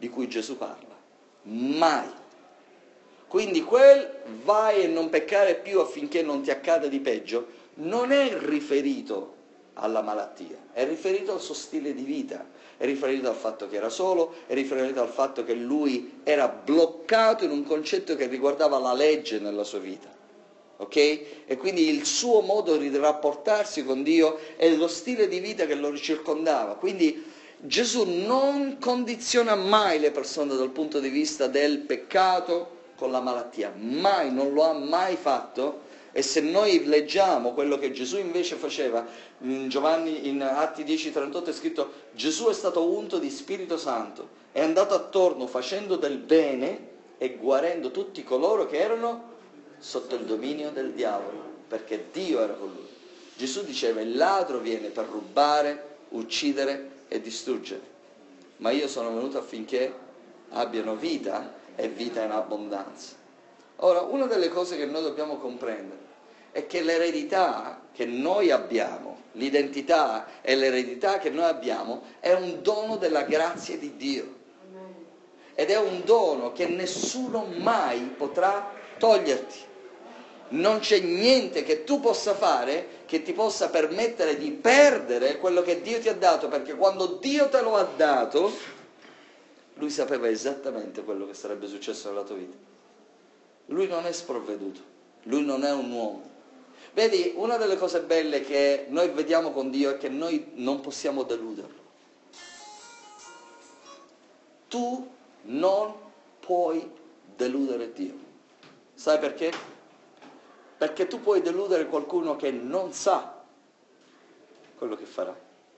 di cui Gesù parla. Mai. Quindi quel vai e non peccare più affinché non ti accada di peggio non è riferito alla malattia, è riferito al suo stile di vita, è riferito al fatto che era solo, è riferito al fatto che lui era bloccato in un concetto che riguardava la legge nella sua vita. Ok? E quindi il suo modo di rapportarsi con Dio è lo stile di vita che lo circondava. Quindi Gesù non condiziona mai le persone dal punto di vista del peccato con la malattia, mai, non lo ha mai fatto. E se noi leggiamo quello che Gesù invece faceva, in Giovanni, in Atti dieci trentotto è scritto: Gesù è stato unto di Spirito Santo, è andato attorno facendo del bene e guarendo tutti coloro che erano sotto il dominio del diavolo, perché Dio era con lui. Gesù diceva: il ladro viene per rubare, uccidere e distruggere, ma io sono venuto affinché abbiano vita e vita in abbondanza. Ora, una delle cose che noi dobbiamo comprendere è che l'eredità che noi abbiamo, l'identità e l'eredità che noi abbiamo, è un dono della grazia di Dio. Ed è un dono che nessuno mai potrà toglierti. Non c'è niente che tu possa fare che ti possa permettere di perdere quello che Dio ti ha dato, perché quando Dio te lo ha dato, Lui sapeva esattamente quello che sarebbe successo nella tua vita. Lui non è sprovveduto, Lui non è un uomo. Vedi, una delle cose belle che noi vediamo con Dio è che noi non possiamo deluderlo. Tu non puoi deludere Dio. Sai perché? Perché tu puoi deludere qualcuno che non sa quello che farà.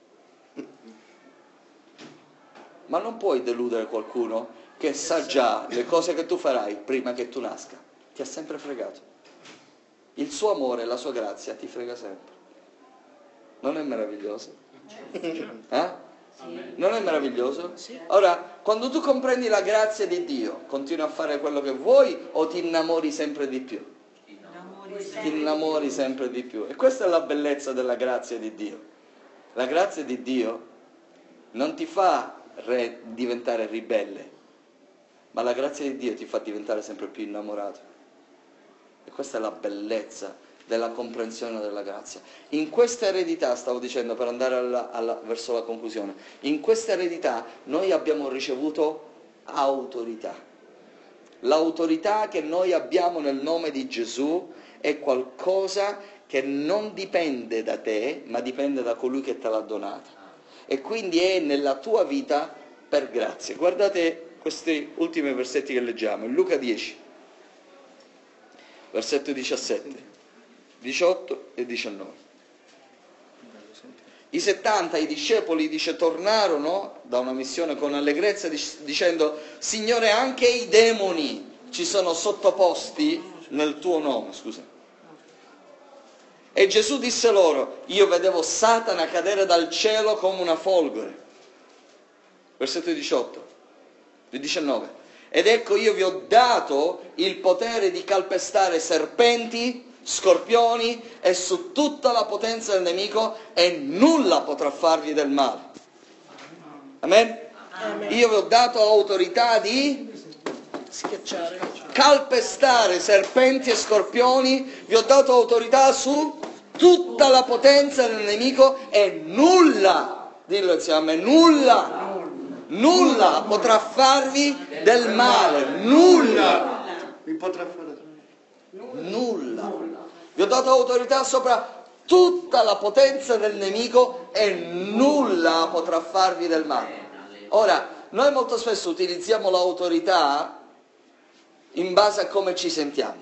Ma non puoi deludere qualcuno che sa già le cose che tu farai prima che tu nasca. Ti ha sempre fregato. Il suo amore e la sua grazia ti frega sempre. Non è meraviglioso? Eh? Non è meraviglioso? Ora, quando tu comprendi la grazia di Dio, continui a fare quello che vuoi o ti innamori sempre di più? Ti innamori sempre di più. E questa è la bellezza della grazia di Dio. La grazia di Dio non ti fa re- diventare ribelle, ma la grazia di Dio ti fa diventare sempre più innamorato. E questa è la bellezza della comprensione della grazia. In questa eredità, stavo dicendo per andare alla, alla, verso la conclusione, in questa eredità noi abbiamo ricevuto autorità. L'autorità che noi abbiamo nel nome di Gesù è qualcosa che non dipende da te, ma dipende da colui che te l'ha donata. E quindi è nella tua vita per grazia. Guardate questi ultimi versetti che leggiamo, in Luca dieci, versetto diciassette, diciotto e diciannove. I settanta, i discepoli, dice, tornarono da una missione con allegrezza dicendo: Signore, anche i demoni ci sono sottoposti nel tuo nome. Scusa. E Gesù disse loro: io vedevo Satana cadere dal cielo come una folgore. Versetto diciotto, diciannove. Ed ecco, io vi ho dato il potere di calpestare serpenti, scorpioni e su tutta la potenza del nemico, e nulla potrà farvi del male. Amen? Amen. Io vi ho dato autorità di Schiacciare. calpestare serpenti e scorpioni, vi ho dato autorità su tutta la potenza del nemico, e nulla, dillo insieme, nulla, nulla potrà farvi del male, nulla, Mi potrà fare. nulla. Vi ho dato autorità sopra tutta la potenza del nemico e nulla potrà farvi del male. Ora, noi molto spesso utilizziamo l'autorità in base a come ci sentiamo.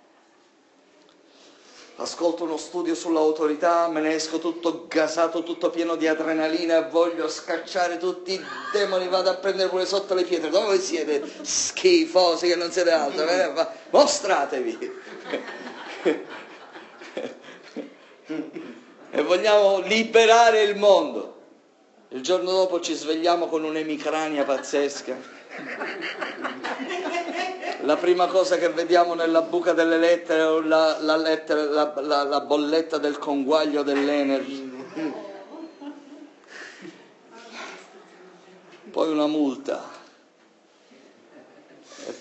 Ascolto uno studio sull'autorità, me ne esco tutto gasato, tutto pieno di adrenalina e voglio scacciare tutti i demoni, vado a prendere pure sotto le pietre. Dove siete schifosi che non siete altro? Mostratevi! E vogliamo liberare il mondo. Il giorno dopo ci svegliamo con un'emicrania pazzesca. La prima cosa che vediamo nella buca delle lettere è la, la, lettera, la, la, la bolletta del conguaglio dell'Energy. Poi una multa.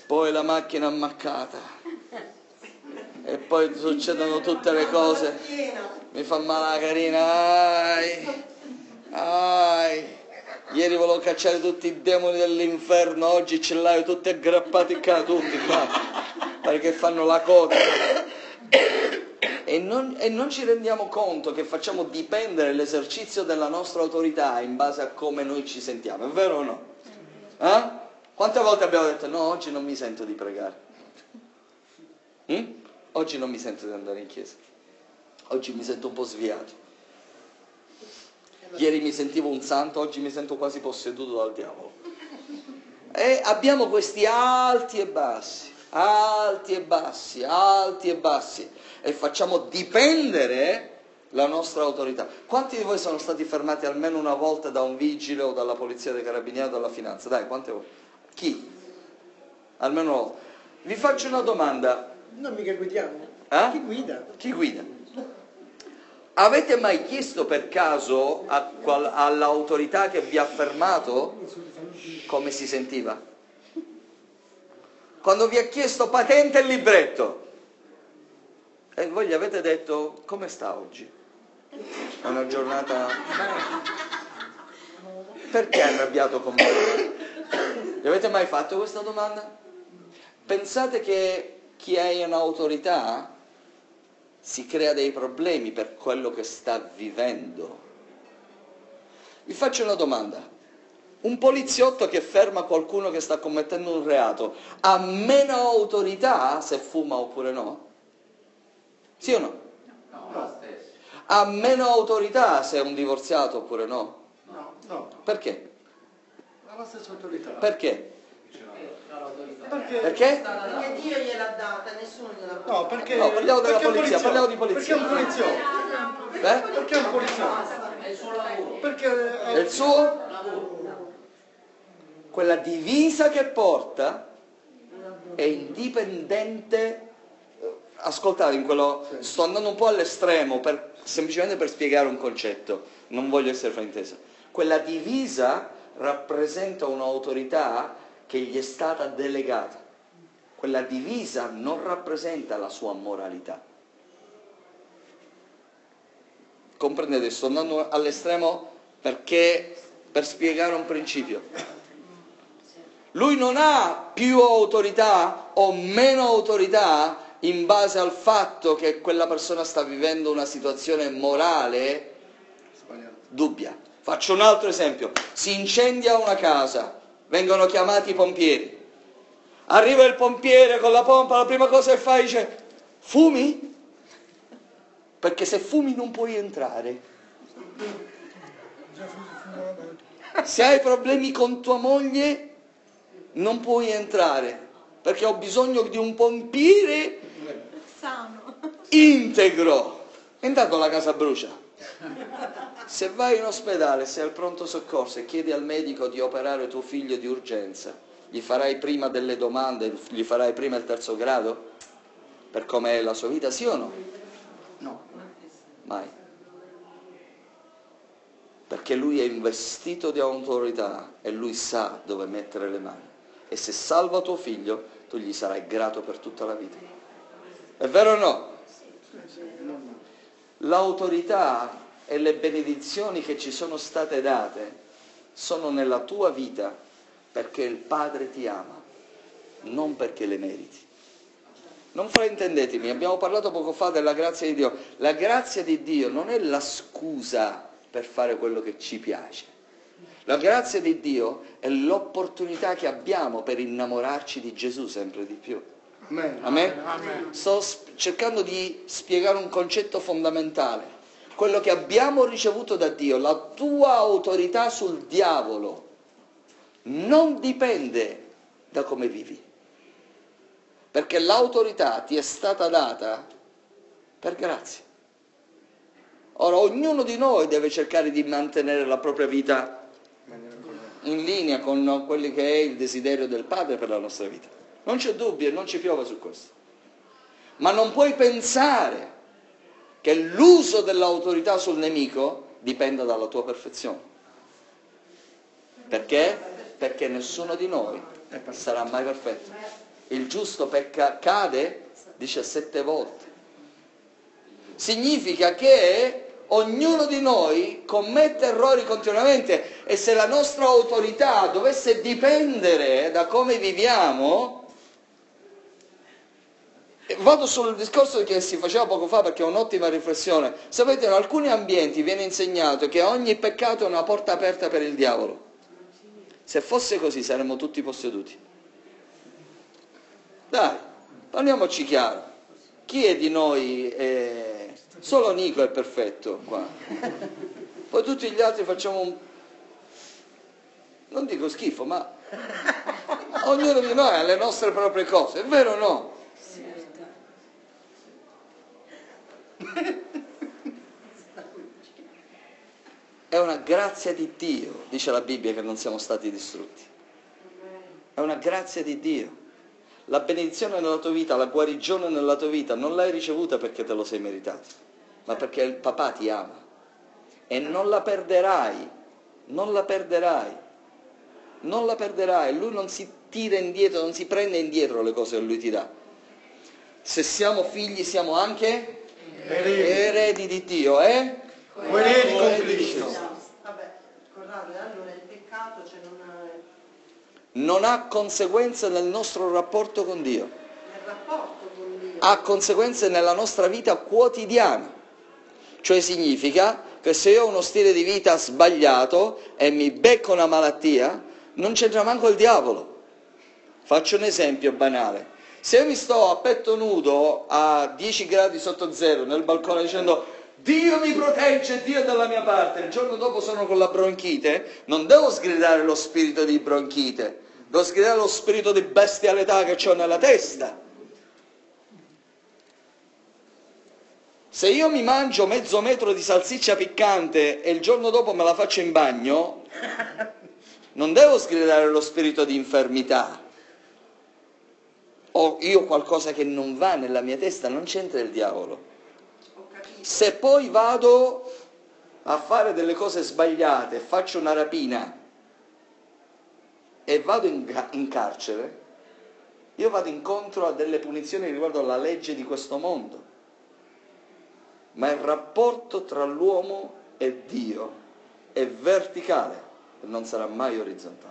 poi la macchina ammaccata, e poi succedono tutte le cose, mi fa male la carina, ai, ai. Ieri volevo cacciare tutti i demoni dell'inferno, oggi ce l'hai tutti aggrappati qua, tutti qua, perché fanno la coda. E non, e non ci rendiamo conto che facciamo dipendere l'esercizio della nostra autorità in base a come noi ci sentiamo, è vero o no? Eh? Quante volte abbiamo detto no, oggi non mi sento di pregare, hm? Oggi non mi sento di andare in chiesa, oggi mi sento un po' sviato, ieri mi sentivo un santo, oggi mi sento quasi posseduto dal diavolo. E abbiamo questi alti e bassi, alti e bassi, alti e bassi, e facciamo dipendere la nostra autorità. Quanti di voi sono stati fermati almeno una volta da un vigile o dalla polizia dei carabinieri o dalla finanza? Dai, quante volte? Chi? Almeno una volta. Vi faccio una domanda. Non mica guidiamo. Eh? Chi guida? Chi guida? Avete mai chiesto per caso a qual- all'autorità che vi ha fermato come si sentiva? Quando vi ha chiesto patente e libretto, e voi gli avete detto come sta oggi? È una giornata... Perché è arrabbiato con me? Gli avete mai fatto questa domanda? Pensate che chi è in autorità si crea dei problemi per quello che sta vivendo? Vi faccio una domanda. Un poliziotto che ferma qualcuno che sta commettendo un reato ha meno autorità se fuma oppure no? Sì o no? No. Ha meno autorità se è un divorziato oppure no? No, no. Perché? Ha la stessa autorità. Perché? Perché? Perché? Perché Dio gliel'ha data, nessuno gliel'ha data. No, perché... No, parliamo della perché è un polizia, poliziotto. parliamo di polizia. Perché è un poliziotto. Eh? Perché è un poliziotto. È il suo lavoro. Perché... E il suo? Quella divisa che porta è indipendente. Ascoltate, in quello, sto andando un po' all'estremo per, semplicemente per spiegare un concetto, non voglio essere frainteso. Quella divisa rappresenta un'autorità che gli è stata delegata. Quella divisa non rappresenta la sua moralità. Comprendete? Sto andando all'estremo perché per spiegare un principio. Lui non ha più autorità o meno autorità in base al fatto che quella persona sta vivendo una situazione morale dubbia. Faccio un altro esempio. Si incendia una casa, vengono chiamati i pompieri. Arriva il pompiere con la pompa, la prima cosa che fa dice: fumi? Perché se fumi non puoi entrare. Se hai problemi con tua moglie non puoi entrare, perché ho bisogno di un pompiere Sano. integro. E intanto la casa brucia. Se vai in ospedale, sei al pronto soccorso e chiedi al medico di operare tuo figlio di urgenza, gli farai prima delle domande, gli farai prima il terzo grado? Per come è la sua vita, sì o no? No, mai. Perché lui è investito di autorità e lui sa dove mettere le mani. E se salva tuo figlio, tu gli sarai grato per tutta la vita. È vero o no? L'autorità e le benedizioni che ci sono state date sono nella tua vita perché il Padre ti ama, non perché le meriti. Non fraintendetemi, abbiamo parlato poco fa della grazia di Dio. La grazia di Dio non è la scusa per fare quello che ci piace. La grazia di Dio è l'opportunità che abbiamo per innamorarci di Gesù sempre di più. Amen. Amen? Amen. Sto sp- cercando di spiegare un concetto fondamentale. Quello che abbiamo ricevuto da Dio, la tua autorità sul diavolo, non dipende da come vivi. Perché l'autorità ti è stata data per grazia. Ora, ognuno di noi deve cercare di mantenere la propria vita in linea con quello che è il desiderio del Padre per la nostra vita. Non c'è dubbio e non ci piove su questo. Ma non puoi pensare che l'uso dell'autorità sul nemico dipenda dalla tua perfezione. Perché? Perché nessuno di noi sarà mai perfetto. il giusto pecca- cade, dice sette volte. Significa che ognuno di noi commette errori continuamente e se la nostra autorità dovesse dipendere da come viviamo, vado sul discorso che si faceva poco fa perché è un'ottima riflessione. Sapete, in alcuni ambienti viene insegnato che ogni peccato è una porta aperta per il diavolo. Se fosse così saremmo tutti posseduti. Dai, parliamoci chiaro. Chi è di noi? È... Solo Nico è perfetto qua. Poi tutti gli altri facciamo un... non dico schifo, ma ognuno di noi ha le nostre proprie cose, è vero o no? È una grazia di Dio, dice la Bibbia, che non siamo stati distrutti. È una grazia di Dio. La benedizione nella tua vita, la guarigione nella tua vita, non l'hai ricevuta perché te lo sei meritato, ma perché il papà ti ama. E non la perderai, non la perderai, non la perderai. Lui non si tira indietro, non si prende indietro le cose che lui ti dà. Se siamo figli siamo anche eredi, eredi di Dio, eh? Eredi complici. Vabbè, Corrado, allora il peccato cioè non ha... non ha conseguenze nel nostro rapporto con Dio. Nel rapporto con Dio. Ha conseguenze nella nostra vita quotidiana. Cioè significa che se io ho uno stile di vita sbagliato e mi becco una malattia, non c'entra manco il diavolo. Faccio un esempio banale. Se io mi sto a petto nudo a dieci gradi sotto zero nel balcone dicendo Dio mi protegge, Dio è dalla mia parte, il giorno dopo sono con la bronchite, non devo sgridare lo spirito di bronchite, devo sgridare lo spirito di bestialità che ho nella testa. Se io mi mangio mezzo metro di salsiccia piccante e il giorno dopo me la faccio in bagno, non devo sgridare lo spirito di infermità. O io qualcosa che non va nella mia testa, non c'entra il diavolo. Se poi vado a fare delle cose sbagliate, faccio una rapina e vado in, in carcere, io vado incontro a delle punizioni riguardo alla legge di questo mondo. Ma il rapporto tra l'uomo e Dio è verticale e non sarà mai orizzontale.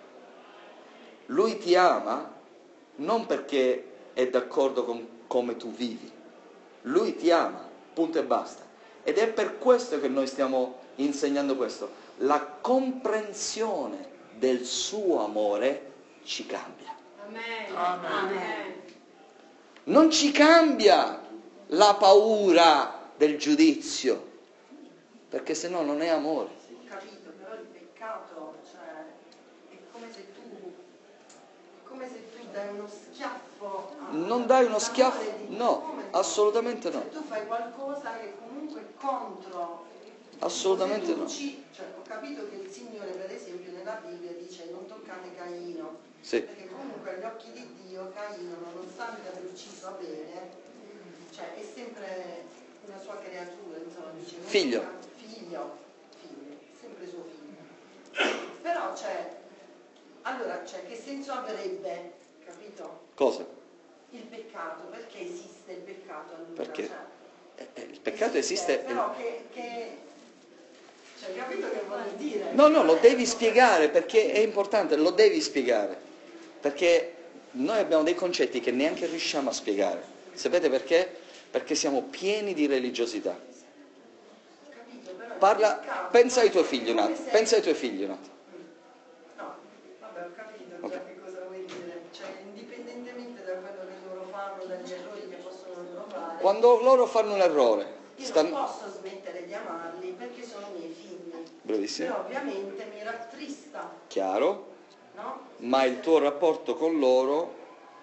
Lui ti ama non perché è d'accordo con come tu vivi, lui ti ama, punto e basta. Ed è per questo che noi stiamo insegnando questo. La comprensione del suo amore ci cambia. Amen. Amen. Non ci cambia la paura del giudizio, perché se no non è amore. Ho capito, però il peccato, cioè, è come se tu, è come se tu dai uno schiaffo a, Non dai uno all'amore schiaffo? di Dio. No, Come? assolutamente no. Cioè, tu fai qualcosa che comunque è contro. Assolutamente Se tu no. ucci- cioè, ho capito che il Signore, per esempio, nella Bibbia dice non toccate Caino. Sì. Perché comunque agli occhi di Dio Caino, nonostante aver ucciso Abele, cioè è sempre una sua creatura, insomma, dice non Figlio. toccate- figlio, figlio, sempre suo figlio. Però cioè, allora, cioè, che senso avrebbe, capito? Cosa? Il peccato, perché esiste il peccato allora? Perché? Cioè, Eh, eh, il peccato esiste. però che, che cioè, capito che voglio dire? No, no, lo devi spiegare perché è importante, lo devi spiegare. Perché noi abbiamo dei concetti che neanche riusciamo a spiegare. Sapete perché? Perché siamo pieni di religiosità. Capito, però il Parla, peccato pensa ai tuoi è figli un come attimo, se- pensa ai tuoi figli un attimo. No, vabbè, ho capito già Ok. che cosa vuoi dire. Cioè, indipendentemente da quello che loro fanno, dagli errori che possono loro fare, Quando loro fanno un errore, io stanno... non posso smettere di amarli perché sono miei figli. Bravissimo, Però ovviamente mi rattrista, chiaro, no? ma il tuo rapporto con loro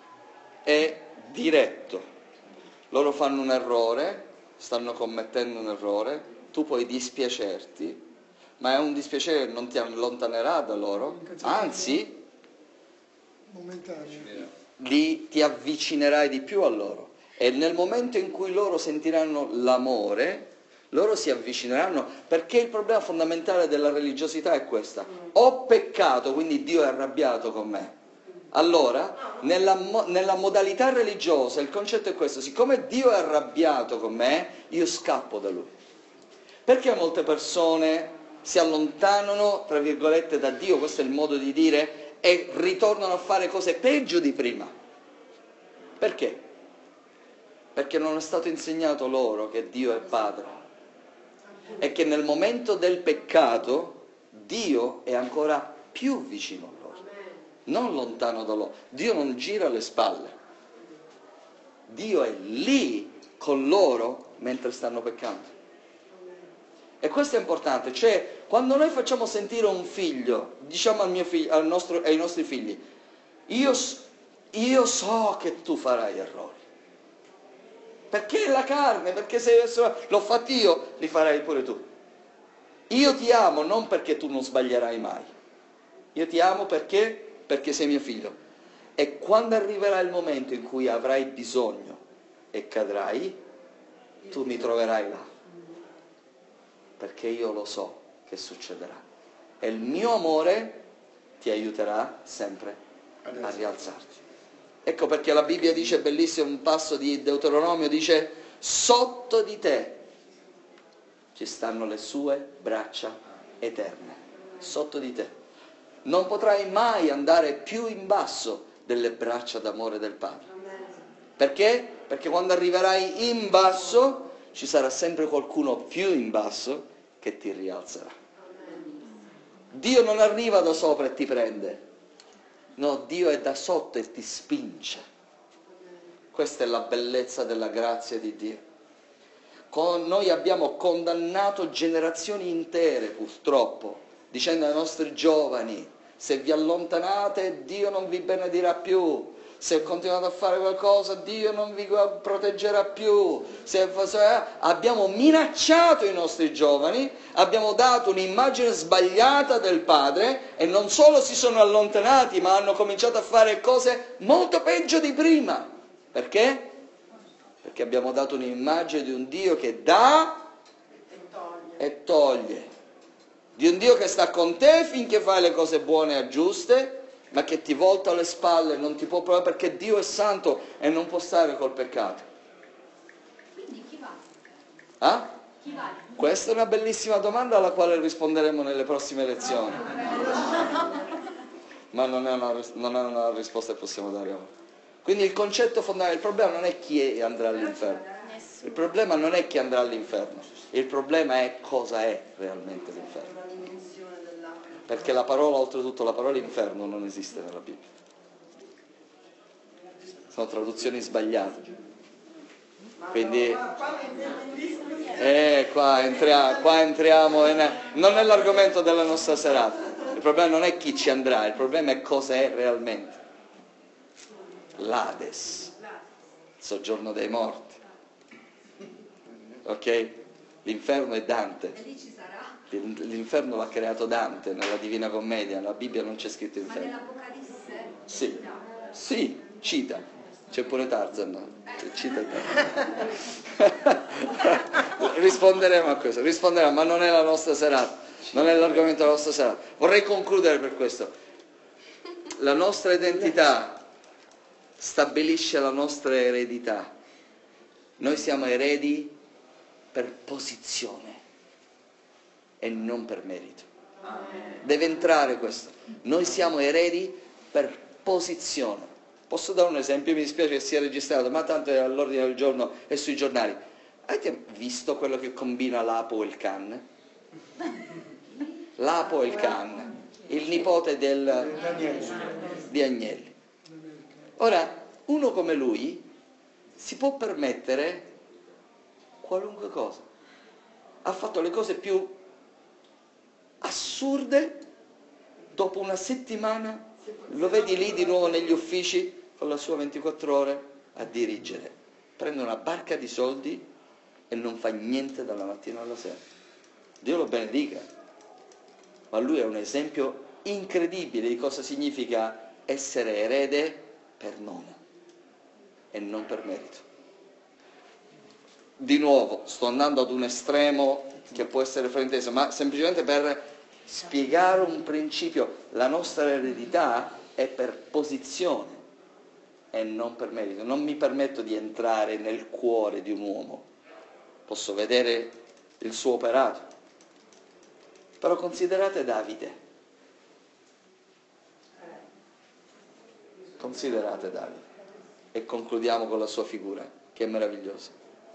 è diretto. Loro fanno un errore, stanno commettendo un errore, tu puoi dispiacerti, ma è un dispiacere che non ti allontanerà da loro, anzi Momentaneo. li, ti avvicinerai di più a loro. E nel momento in cui loro sentiranno l'amore, loro si avvicineranno, perché il problema fondamentale della religiosità è questa: ho peccato, quindi Dio è arrabbiato con me. Allora, nella, mo- nella modalità religiosa il concetto è questo: siccome Dio è arrabbiato con me, io scappo da Lui. Perché molte persone si allontanano, tra virgolette, da Dio, questo è il modo di dire, e ritornano a fare cose peggio di prima? Perché? Perché non è stato insegnato loro che Dio è Padre e che nel momento del peccato Dio è ancora più vicino a loro, non lontano da loro. Dio non gira le spalle, Dio è lì con loro mentre stanno peccando. E questo è importante, cioè quando noi facciamo sentire un figlio, diciamo al mio figlio, al nostro, ai nostri figli, io, io so che tu farai errori, perché è la carne, perché se l'ho fatto io, li farai pure tu. Io ti amo non perché tu non sbaglierai mai, io ti amo perché, perché sei mio figlio. E quando arriverà il momento in cui avrai bisogno e cadrai, tu mi troverai là, perché io lo so che succederà. E il mio amore ti aiuterà sempre a rialzarti. Ecco perché la Bibbia dice, bellissimo un passo di Deuteronomio, dice: sotto di te ci stanno le sue braccia eterne. Sotto di te. Non potrai mai andare più in basso delle braccia d'amore del Padre. Perché? Perché quando arriverai in basso ci sarà sempre qualcuno più in basso che ti rialzerà. Dio non arriva da sopra e ti prende. No, Dio è da sotto e ti spinge. Questa è la bellezza della grazia di Dio. Con noi abbiamo condannato generazioni intere, purtroppo, dicendo ai nostri giovani: se vi allontanate, Dio non vi benedirà più. Se continuate a fare qualcosa, Dio non vi proteggerà più. Se, se, abbiamo minacciato i nostri giovani, abbiamo dato un'immagine sbagliata del Padre, e non solo si sono allontanati, ma hanno cominciato a fare cose molto peggio di prima. Perché? Perché abbiamo dato un'immagine di un Dio che dà e toglie. Di un Dio che sta con te finché fai le cose buone e giuste, ma che ti volta alle spalle, non ti può provare, perché Dio è santo e non può stare col peccato. Quindi chi va? Ah? Chi va? Questa è una bellissima domanda alla quale risponderemo nelle prossime lezioni. Ma non è una, non è una risposta che possiamo dare ora. Quindi il concetto fondamentale, il problema non è chi andrà all'inferno. Il problema non è chi andrà all'inferno. Il problema è cosa è realmente l'inferno. Perché la parola, oltretutto, la parola inferno non esiste nella Bibbia. Sono traduzioni sbagliate. Quindi, eh, qua, entriamo, qua entriamo, in, non è l'argomento della nostra serata. Il problema non è chi ci andrà, il problema è cosa è realmente. L'Ades, il soggiorno dei morti. Ok? L'inferno è Dante. L'inferno l'ha creato Dante nella Divina Commedia, nella Bibbia non c'è scritto inferno. Ma nell'Apocalisse? Sì, sì, cita. C'è pure Tarzan. Cita Tarzan. Risponderemo a questo, risponderemo, ma non è la nostra serata, non è l'argomento della nostra serata. Vorrei concludere per questo. La nostra identità stabilisce la nostra eredità. Noi siamo eredi per posizione e non per merito. Deve entrare questo. Noi siamo eredi per posizione. Posso dare un esempio? Mi dispiace che sia registrato, ma tanto è all'ordine del giorno e sui giornali. Avete visto quello che combina l'Apo e il Can? L'Apo e il Can, il nipote del, di Agnelli. Ora, uno come lui si può permettere qualunque cosa. Ha fatto le cose più assurde. Dopo una settimana lo vedi lì di nuovo negli uffici con la sua ventiquattro ore a dirigere. Prende una barca di soldi e non fa niente dalla mattina alla sera. Dio lo benedica. Ma lui è un esempio incredibile di cosa significa essere erede per nome e non per merito. Di nuovo, sto andando ad un estremo che può essere frainteso, ma semplicemente per spiegare un principio. La nostra eredità è per posizione e non per merito. Non mi permetto di entrare nel cuore di un uomo, posso vedere il suo operato, però considerate Davide. Considerate Davide e concludiamo con la sua figura, che è meravigliosa.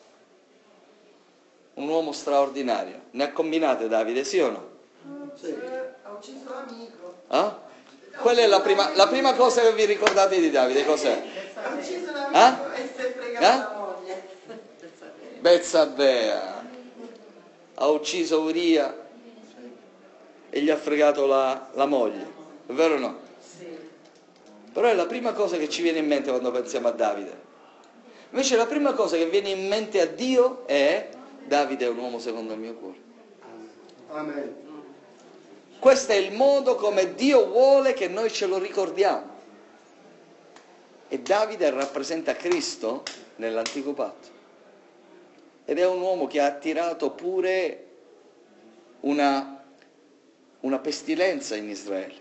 Un uomo straordinario. Ne ha combinate Davide, sì o no? Sì. Ha ucciso l'amico. Eh? Quella è la prima, la prima cosa che vi ricordate di Davide, cos'è? Ha ucciso l'amico Eh? e si è fregato Eh? la moglie. Bezzabea. Ha ucciso Uria e gli ha fregato la, la moglie. È vero o no? Sì. Però è la prima cosa che ci viene in mente quando pensiamo a Davide. Invece la prima cosa che viene in mente a Dio è: Davide è un uomo secondo il mio cuore. Amen. Questo è il modo come Dio vuole che noi ce lo ricordiamo. E Davide rappresenta Cristo nell'antico patto. Ed è un uomo che ha attirato pure una, una pestilenza in Israele.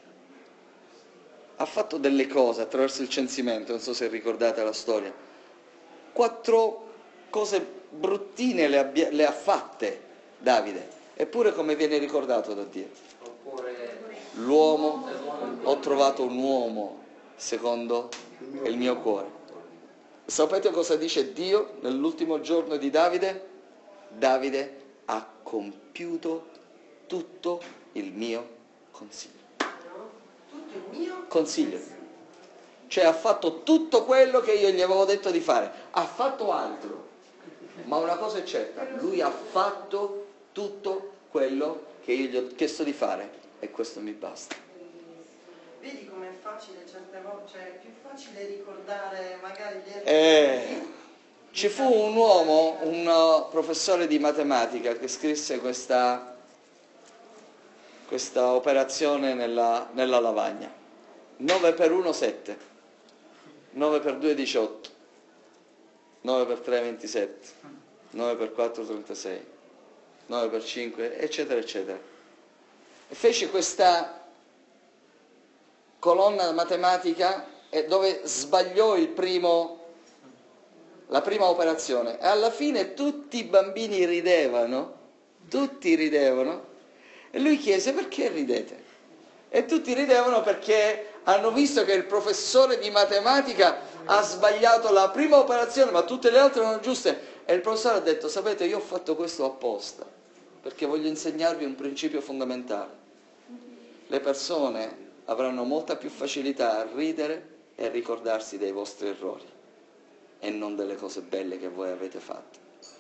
Ha fatto delle cose attraverso il censimento, non so se ricordate la storia. Quattro cose bruttine le, abbia, le ha fatte Davide, eppure come viene ricordato da Dio? L'uomo, ho trovato un uomo secondo il mio cuore. Sapete cosa dice Dio nell'ultimo giorno di Davide? Davide ha compiuto tutto il mio consiglio. Tutto il mio Consiglio. Cioè ha fatto tutto quello che io gli avevo detto di fare. Ha fatto altro. Ma una cosa è certa, lui ha fatto tutto quello che io gli ho chiesto di fare e questo mi basta. Vedi com'è facile certe volte, cioè è più facile ricordare magari gli errori. Eh, ci fu un uomo, un uh, professore di matematica che scrisse questa, questa operazione nella, nella lavagna. nove per uno sette, nove per due diciotto, nove per tre ventisette, nove per quattro trentasei, nove per cinque, eccetera, eccetera. E fece questa colonna matematica dove sbagliò il primo, la prima operazione e alla fine tutti i bambini ridevano, tutti ridevano e lui chiese: perché ridete? E tutti ridevano perché hanno visto che il professore di matematica ha sbagliato la prima operazione ma tutte le altre erano giuste e il professore ha detto: sapete, io ho fatto questo apposta perché voglio insegnarvi un principio fondamentale. Le persone avranno molta più facilità a ridere e a ricordarsi dei vostri errori e non delle cose belle che voi avete fatto.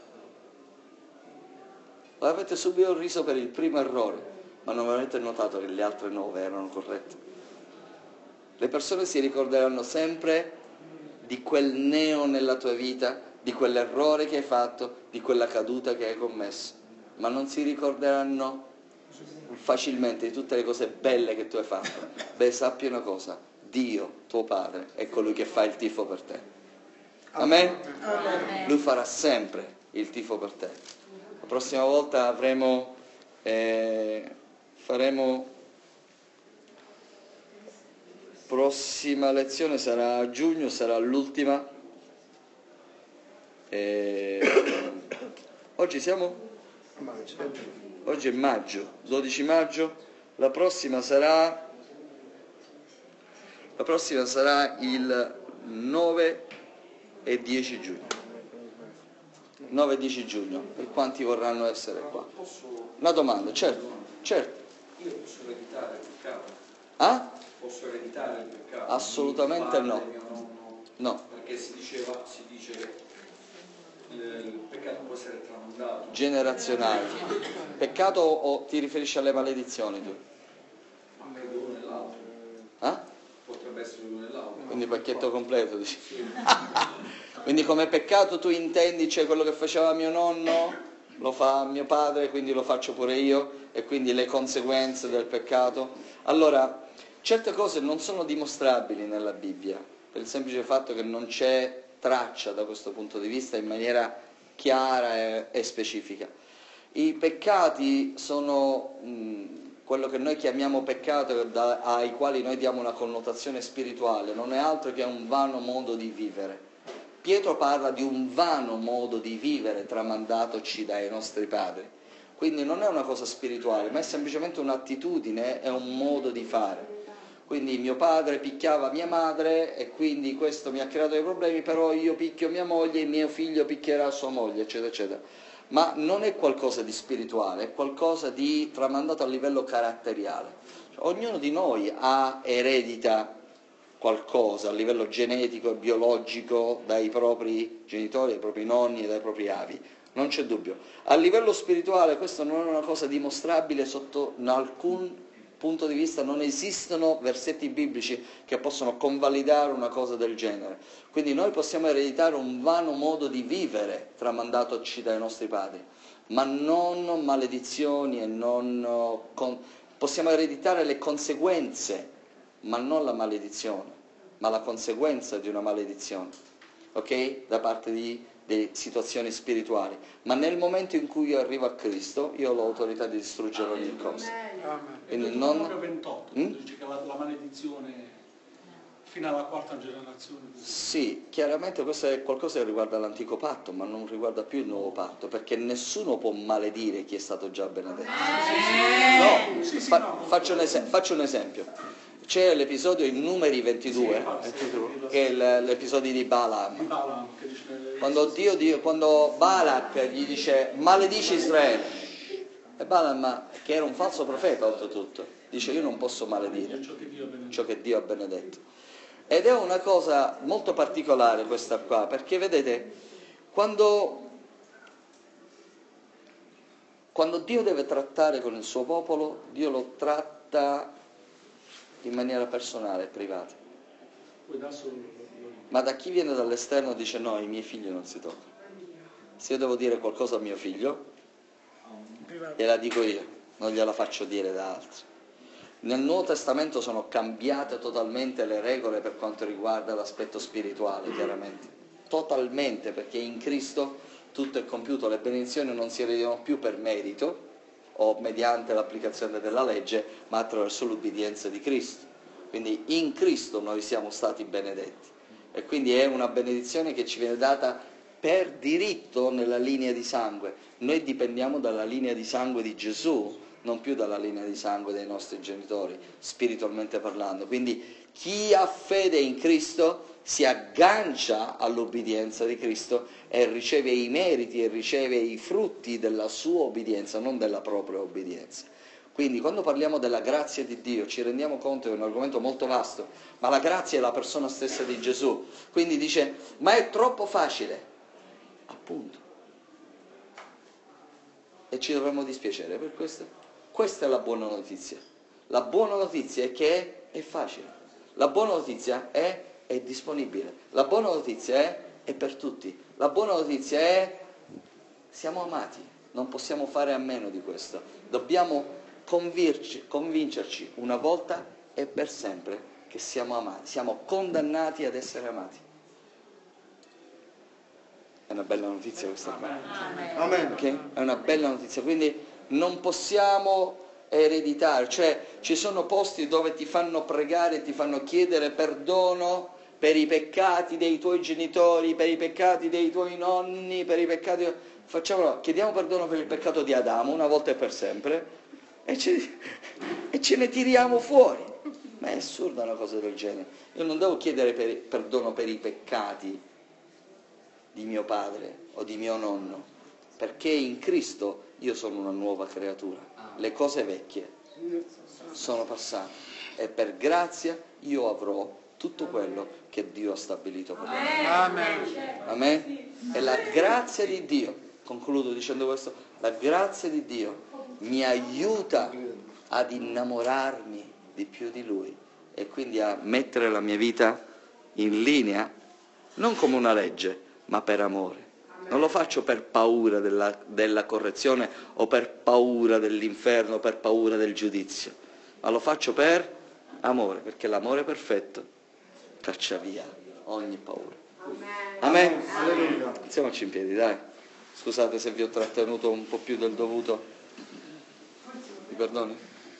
Voi avete subito riso per il primo errore, ma non avete notato che le altre nove erano corrette. Le persone si ricorderanno sempre di quel neo nella tua vita, di quell'errore che hai fatto, di quella caduta che hai commesso, ma non si ricorderanno facilmente di tutte le cose belle che tu hai fatto. Beh, sappi una cosa: Dio, tuo Padre, è colui che fa il tifo per te. Amen? Amen. Lui farà sempre il tifo per te. La prossima volta avremo, eh, faremo, prossima lezione sarà a giugno, sarà l'ultima. Eh, oggi siamo? Oggi è maggio, dodici maggio, la prossima sarà, la prossima sarà il nove e dieci giugno. nove e dieci giugno, e quanti vorranno essere qua? Una domanda, certo, certo. Io posso ereditare il peccato? Ah? Posso ereditare il peccato? Assolutamente Mio no. padre, mio nonno? No, Perché si diceva, si dice che il, il peccato può essere tramandato. generazionale. Peccato o ti riferisci alle maledizioni tu? Anche l'uno nell'altro. Ah? Potrebbe essere l'uno nell'altro. Quindi pacchetto completo, dici. Quindi come peccato tu intendi, cioè quello che faceva mio nonno lo fa mio padre, quindi lo faccio pure io, e quindi le conseguenze del peccato. Allora, certe cose non sono dimostrabili nella Bibbia, per il semplice fatto che non c'è traccia da questo punto di vista in maniera chiara e, e specifica. I peccati sono mh, quello che noi chiamiamo peccato, da, ai quali noi diamo una connotazione spirituale, non è altro che un vano modo di vivere. Pietro parla di un vano modo di vivere tramandatoci dai nostri padri. Quindi non è una cosa spirituale, ma è semplicemente un'attitudine, è un modo di fare. Quindi mio padre picchiava mia madre e quindi questo mi ha creato dei problemi, però io picchio mia moglie e mio figlio picchierà sua moglie, eccetera, eccetera. Ma non è qualcosa di spirituale, è qualcosa di tramandato a livello caratteriale. Cioè, ognuno di noi ha eredita qualcosa a livello genetico e biologico dai propri genitori, dai propri nonni e dai propri avi, non c'è dubbio. A livello spirituale questo non è una cosa dimostrabile sotto alcun punto di vista, non esistono versetti biblici che possono convalidare una cosa del genere. Quindi noi possiamo ereditare un vano modo di vivere tramandatoci dai nostri padri, ma non maledizioni e non con... possiamo ereditare le conseguenze, ma non la maledizione, ma la conseguenza di una maledizione, ok? Da parte di, di situazioni spirituali. Ma nel momento in cui io arrivo a Cristo, io ho l'autorità di distruggere ogni cosa. Quindi non... ventotto, Mm? dice che la, la maledizione fino alla quarta generazione. Sì, chiaramente questo è qualcosa che riguarda l'antico patto, ma non riguarda più il nuovo patto, perché nessuno può maledire chi è stato già benedetto. No, Sì, sì, fa- no. faccio, un es- faccio un esempio. C'è l'episodio in Numeri ventidue, Sì, che è l- l'episodio di di Balaam. Balaam, che dice nelle- Quando, Dio, Dio, quando Balak gli dice maledici Israele, e Balaam, che era un falso profeta oltretutto, dice io non posso maledire ciò che Dio ha benedetto. ciò che Dio ha benedetto. Ed è una cosa molto particolare questa qua, perché vedete, quando, quando Dio deve trattare con il suo popolo, Dio lo tratta in maniera personale, privata. Poi da solo lo- lo- Ma da chi viene dall'esterno dice no, i miei figli non si toccano. Se io devo dire qualcosa a mio figlio, gliela dico io, non gliela faccio dire da altri. Nel Nuovo Testamento sono cambiate totalmente le regole per quanto riguarda l'aspetto spirituale, chiaramente. Totalmente, perché in Cristo tutto è compiuto, le benedizioni non si ereditano più per merito o mediante l'applicazione della legge, ma attraverso l'ubbidienza di Cristo. Quindi in Cristo noi siamo stati benedetti. E quindi è una benedizione che ci viene data per diritto nella linea di sangue. Noi dipendiamo dalla linea di sangue di Gesù, non più dalla linea di sangue dei nostri genitori, spiritualmente parlando. Quindi chi ha fede in Cristo si aggancia all'obbedienza di Cristo e riceve i meriti e riceve i frutti della sua obbedienza, non della propria obbedienza. Quindi quando parliamo della grazia di Dio ci rendiamo conto che è un argomento molto vasto, ma la grazia è la persona stessa di Gesù. Quindi dice, ma è troppo facile, appunto. E ci dovremmo dispiacere per questo? Questa è la buona notizia. La buona notizia è che è facile. La buona notizia è, è disponibile. La buona notizia è, è per tutti. La buona notizia è siamo amati. Non possiamo fare a meno di questo. Dobbiamo convincerci, convincerci una volta e per sempre che siamo amati. Siamo condannati ad essere amati. È una bella notizia questa qua. Amen. Okay? È una bella notizia. Quindi non possiamo ereditare, cioè ci sono posti dove ti fanno pregare, ti fanno chiedere perdono per i peccati dei tuoi genitori, per i peccati dei tuoi nonni, per i peccati... Facciamolo, chiediamo perdono per il peccato di Adamo una volta e per sempre e ce, e ce ne tiriamo fuori. Ma è assurda una cosa del genere. Io non devo chiedere per, perdono per i peccati di mio padre o di mio nonno, perché in Cristo io sono una nuova creatura. Le cose vecchie sono passate e per grazia io avrò tutto quello che Dio ha stabilito per me. Amen. Amen? E la grazia di Dio, concludo dicendo questo, la grazia di Dio mi aiuta ad innamorarmi di più di Lui e quindi a mettere la mia vita in linea, non come una legge, ma per amore. Non lo faccio per paura della, della correzione o per paura dell'inferno, per paura del giudizio, ma lo faccio per amore, perché l'amore perfetto caccia via ogni paura. Amen? Alleluia. Alziamoci in piedi, dai. Scusate se vi ho trattenuto un po' più del dovuto. Mi perdoni?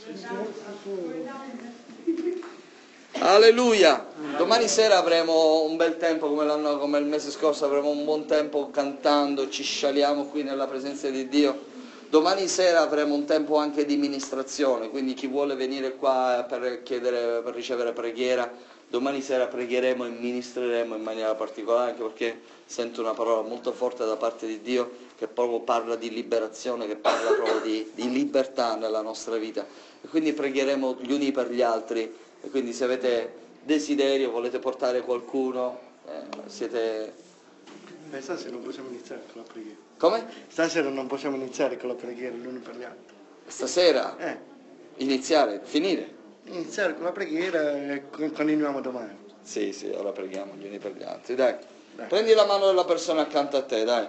Alleluia! Domani sera avremo un bel tempo, come, l'anno, come il mese scorso, avremo un buon tempo cantando, ci scialiamo qui nella presenza di Dio. Domani sera avremo un tempo anche di ministrazione, quindi chi vuole venire qua per chiedere, per ricevere preghiera, domani sera pregheremo e ministreremo in maniera particolare, anche perché sento una parola molto forte da parte di Dio che proprio parla di liberazione, che parla proprio di, di libertà nella nostra vita. E quindi pregheremo gli uni per gli altri, e quindi se avete desiderio, volete portare qualcuno, eh, siete... Beh, stasera non possiamo iniziare con la preghiera. Come? Stasera non possiamo iniziare con la preghiera l'uno per gli altri. Stasera? Eh, Iniziare? Finire? iniziare con la preghiera e con- continuiamo domani. Sì, sì, ora preghiamo gli uni per gli altri, dai. Dai. Prendi la mano della persona accanto a te, dai.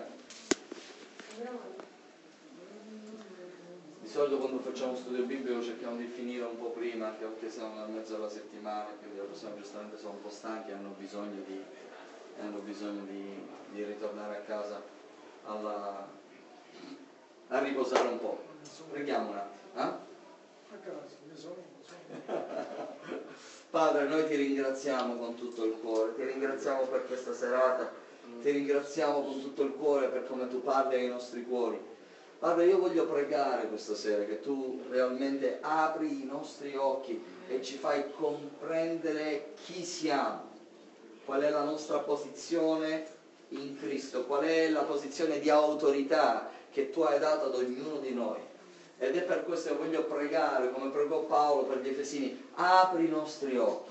Di solito quando facciamo studio biblico cerchiamo di finire un po' prima, anche perché siamo nel mezzo della settimana, quindi le persone giustamente sono un po' stanche e hanno bisogno di, hanno bisogno di, di ritornare a casa alla, a riposare un po'. Preghiamo un attimo. Eh? Padre, noi ti ringraziamo con tutto il cuore, ti ringraziamo per questa serata, ti ringraziamo con tutto il cuore per come tu parli ai nostri cuori. Padre, io voglio pregare questa sera che tu realmente apri i nostri occhi e ci fai comprendere chi siamo, qual è la nostra posizione in Cristo, qual è la posizione di autorità che tu hai dato ad ognuno di noi. Ed è per questo che voglio pregare, come pregò Paolo per gli Efesini, apri i nostri occhi,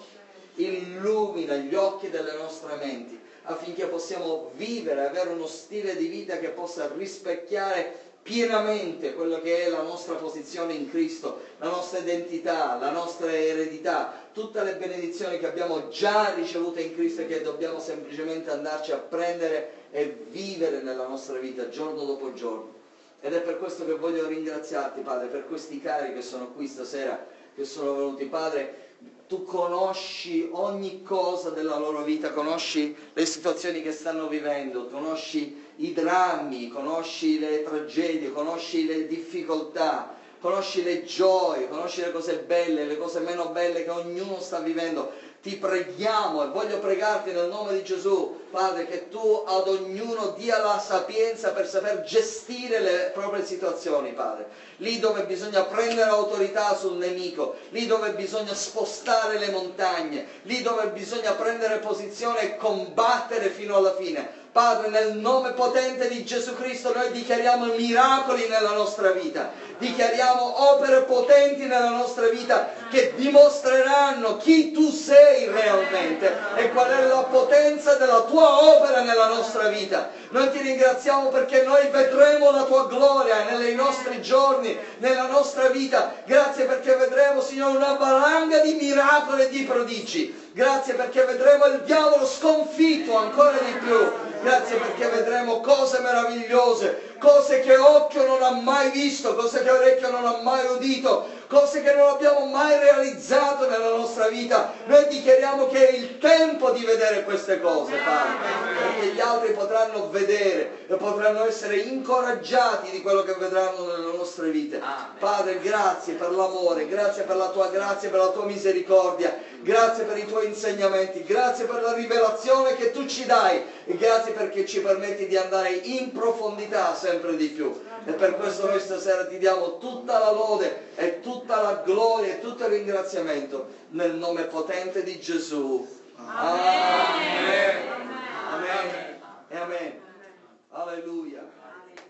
illumina gli occhi delle nostre menti, affinché possiamo vivere, avere uno stile di vita che possa rispecchiare pienamente quello che è la nostra posizione in Cristo, la nostra identità, la nostra eredità, tutte le benedizioni che abbiamo già ricevute in Cristo e che dobbiamo semplicemente andarci a prendere e vivere nella nostra vita giorno dopo giorno. Ed è per questo che voglio ringraziarti, Padre, per questi cari che sono qui stasera, che sono venuti. Padre, tu conosci ogni cosa della loro vita, conosci le situazioni che stanno vivendo, conosci i drammi, conosci le tragedie, conosci le difficoltà, conosci le gioie, conosci le cose belle, le cose meno belle che ognuno sta vivendo. Ti preghiamo e voglio pregarti nel nome di Gesù, Padre, che tu ad ognuno dia la sapienza per saper gestire le proprie situazioni, Padre. Lì dove bisogna prendere autorità sul nemico, lì dove bisogna spostare le montagne, lì dove bisogna prendere posizione e combattere fino alla fine. Padre, nel nome potente di Gesù Cristo noi dichiariamo miracoli nella nostra vita, dichiariamo opere potenti nella nostra vita che dimostreranno chi tu sei realmente e qual è la potenza della tua opera nella nostra vita. Noi ti ringraziamo perché noi vedremo la tua gloria nei nostri giorni, nella nostra vita. Grazie perché vedremo, Signore, una valanga di miracoli e di prodigi. Grazie perché vedremo il diavolo sconfitto ancora di più. Grazie perché vedremo cose meravigliose, cose che occhio non ha mai visto, cose che orecchio non ha mai udito, cose che non abbiamo mai realizzato nella nostra vita. Noi dichiariamo che è il tempo di vedere queste cose, Padre, perché gli altri potranno vedere e potranno essere incoraggiati di quello che vedranno nelle nostre vite. Padre, grazie per l'amore, grazie per la tua grazia, per la tua misericordia, grazie per i tuoi insegnamenti, grazie per la rivelazione che tu ci dai e grazie perché ci permetti di andare in profondità sempre di più. E per questo noi stasera ti diamo tutta la lode e tutta la gloria e tutto il ringraziamento nel nome potente di Gesù. Amen. Amen. Amen. Alleluia.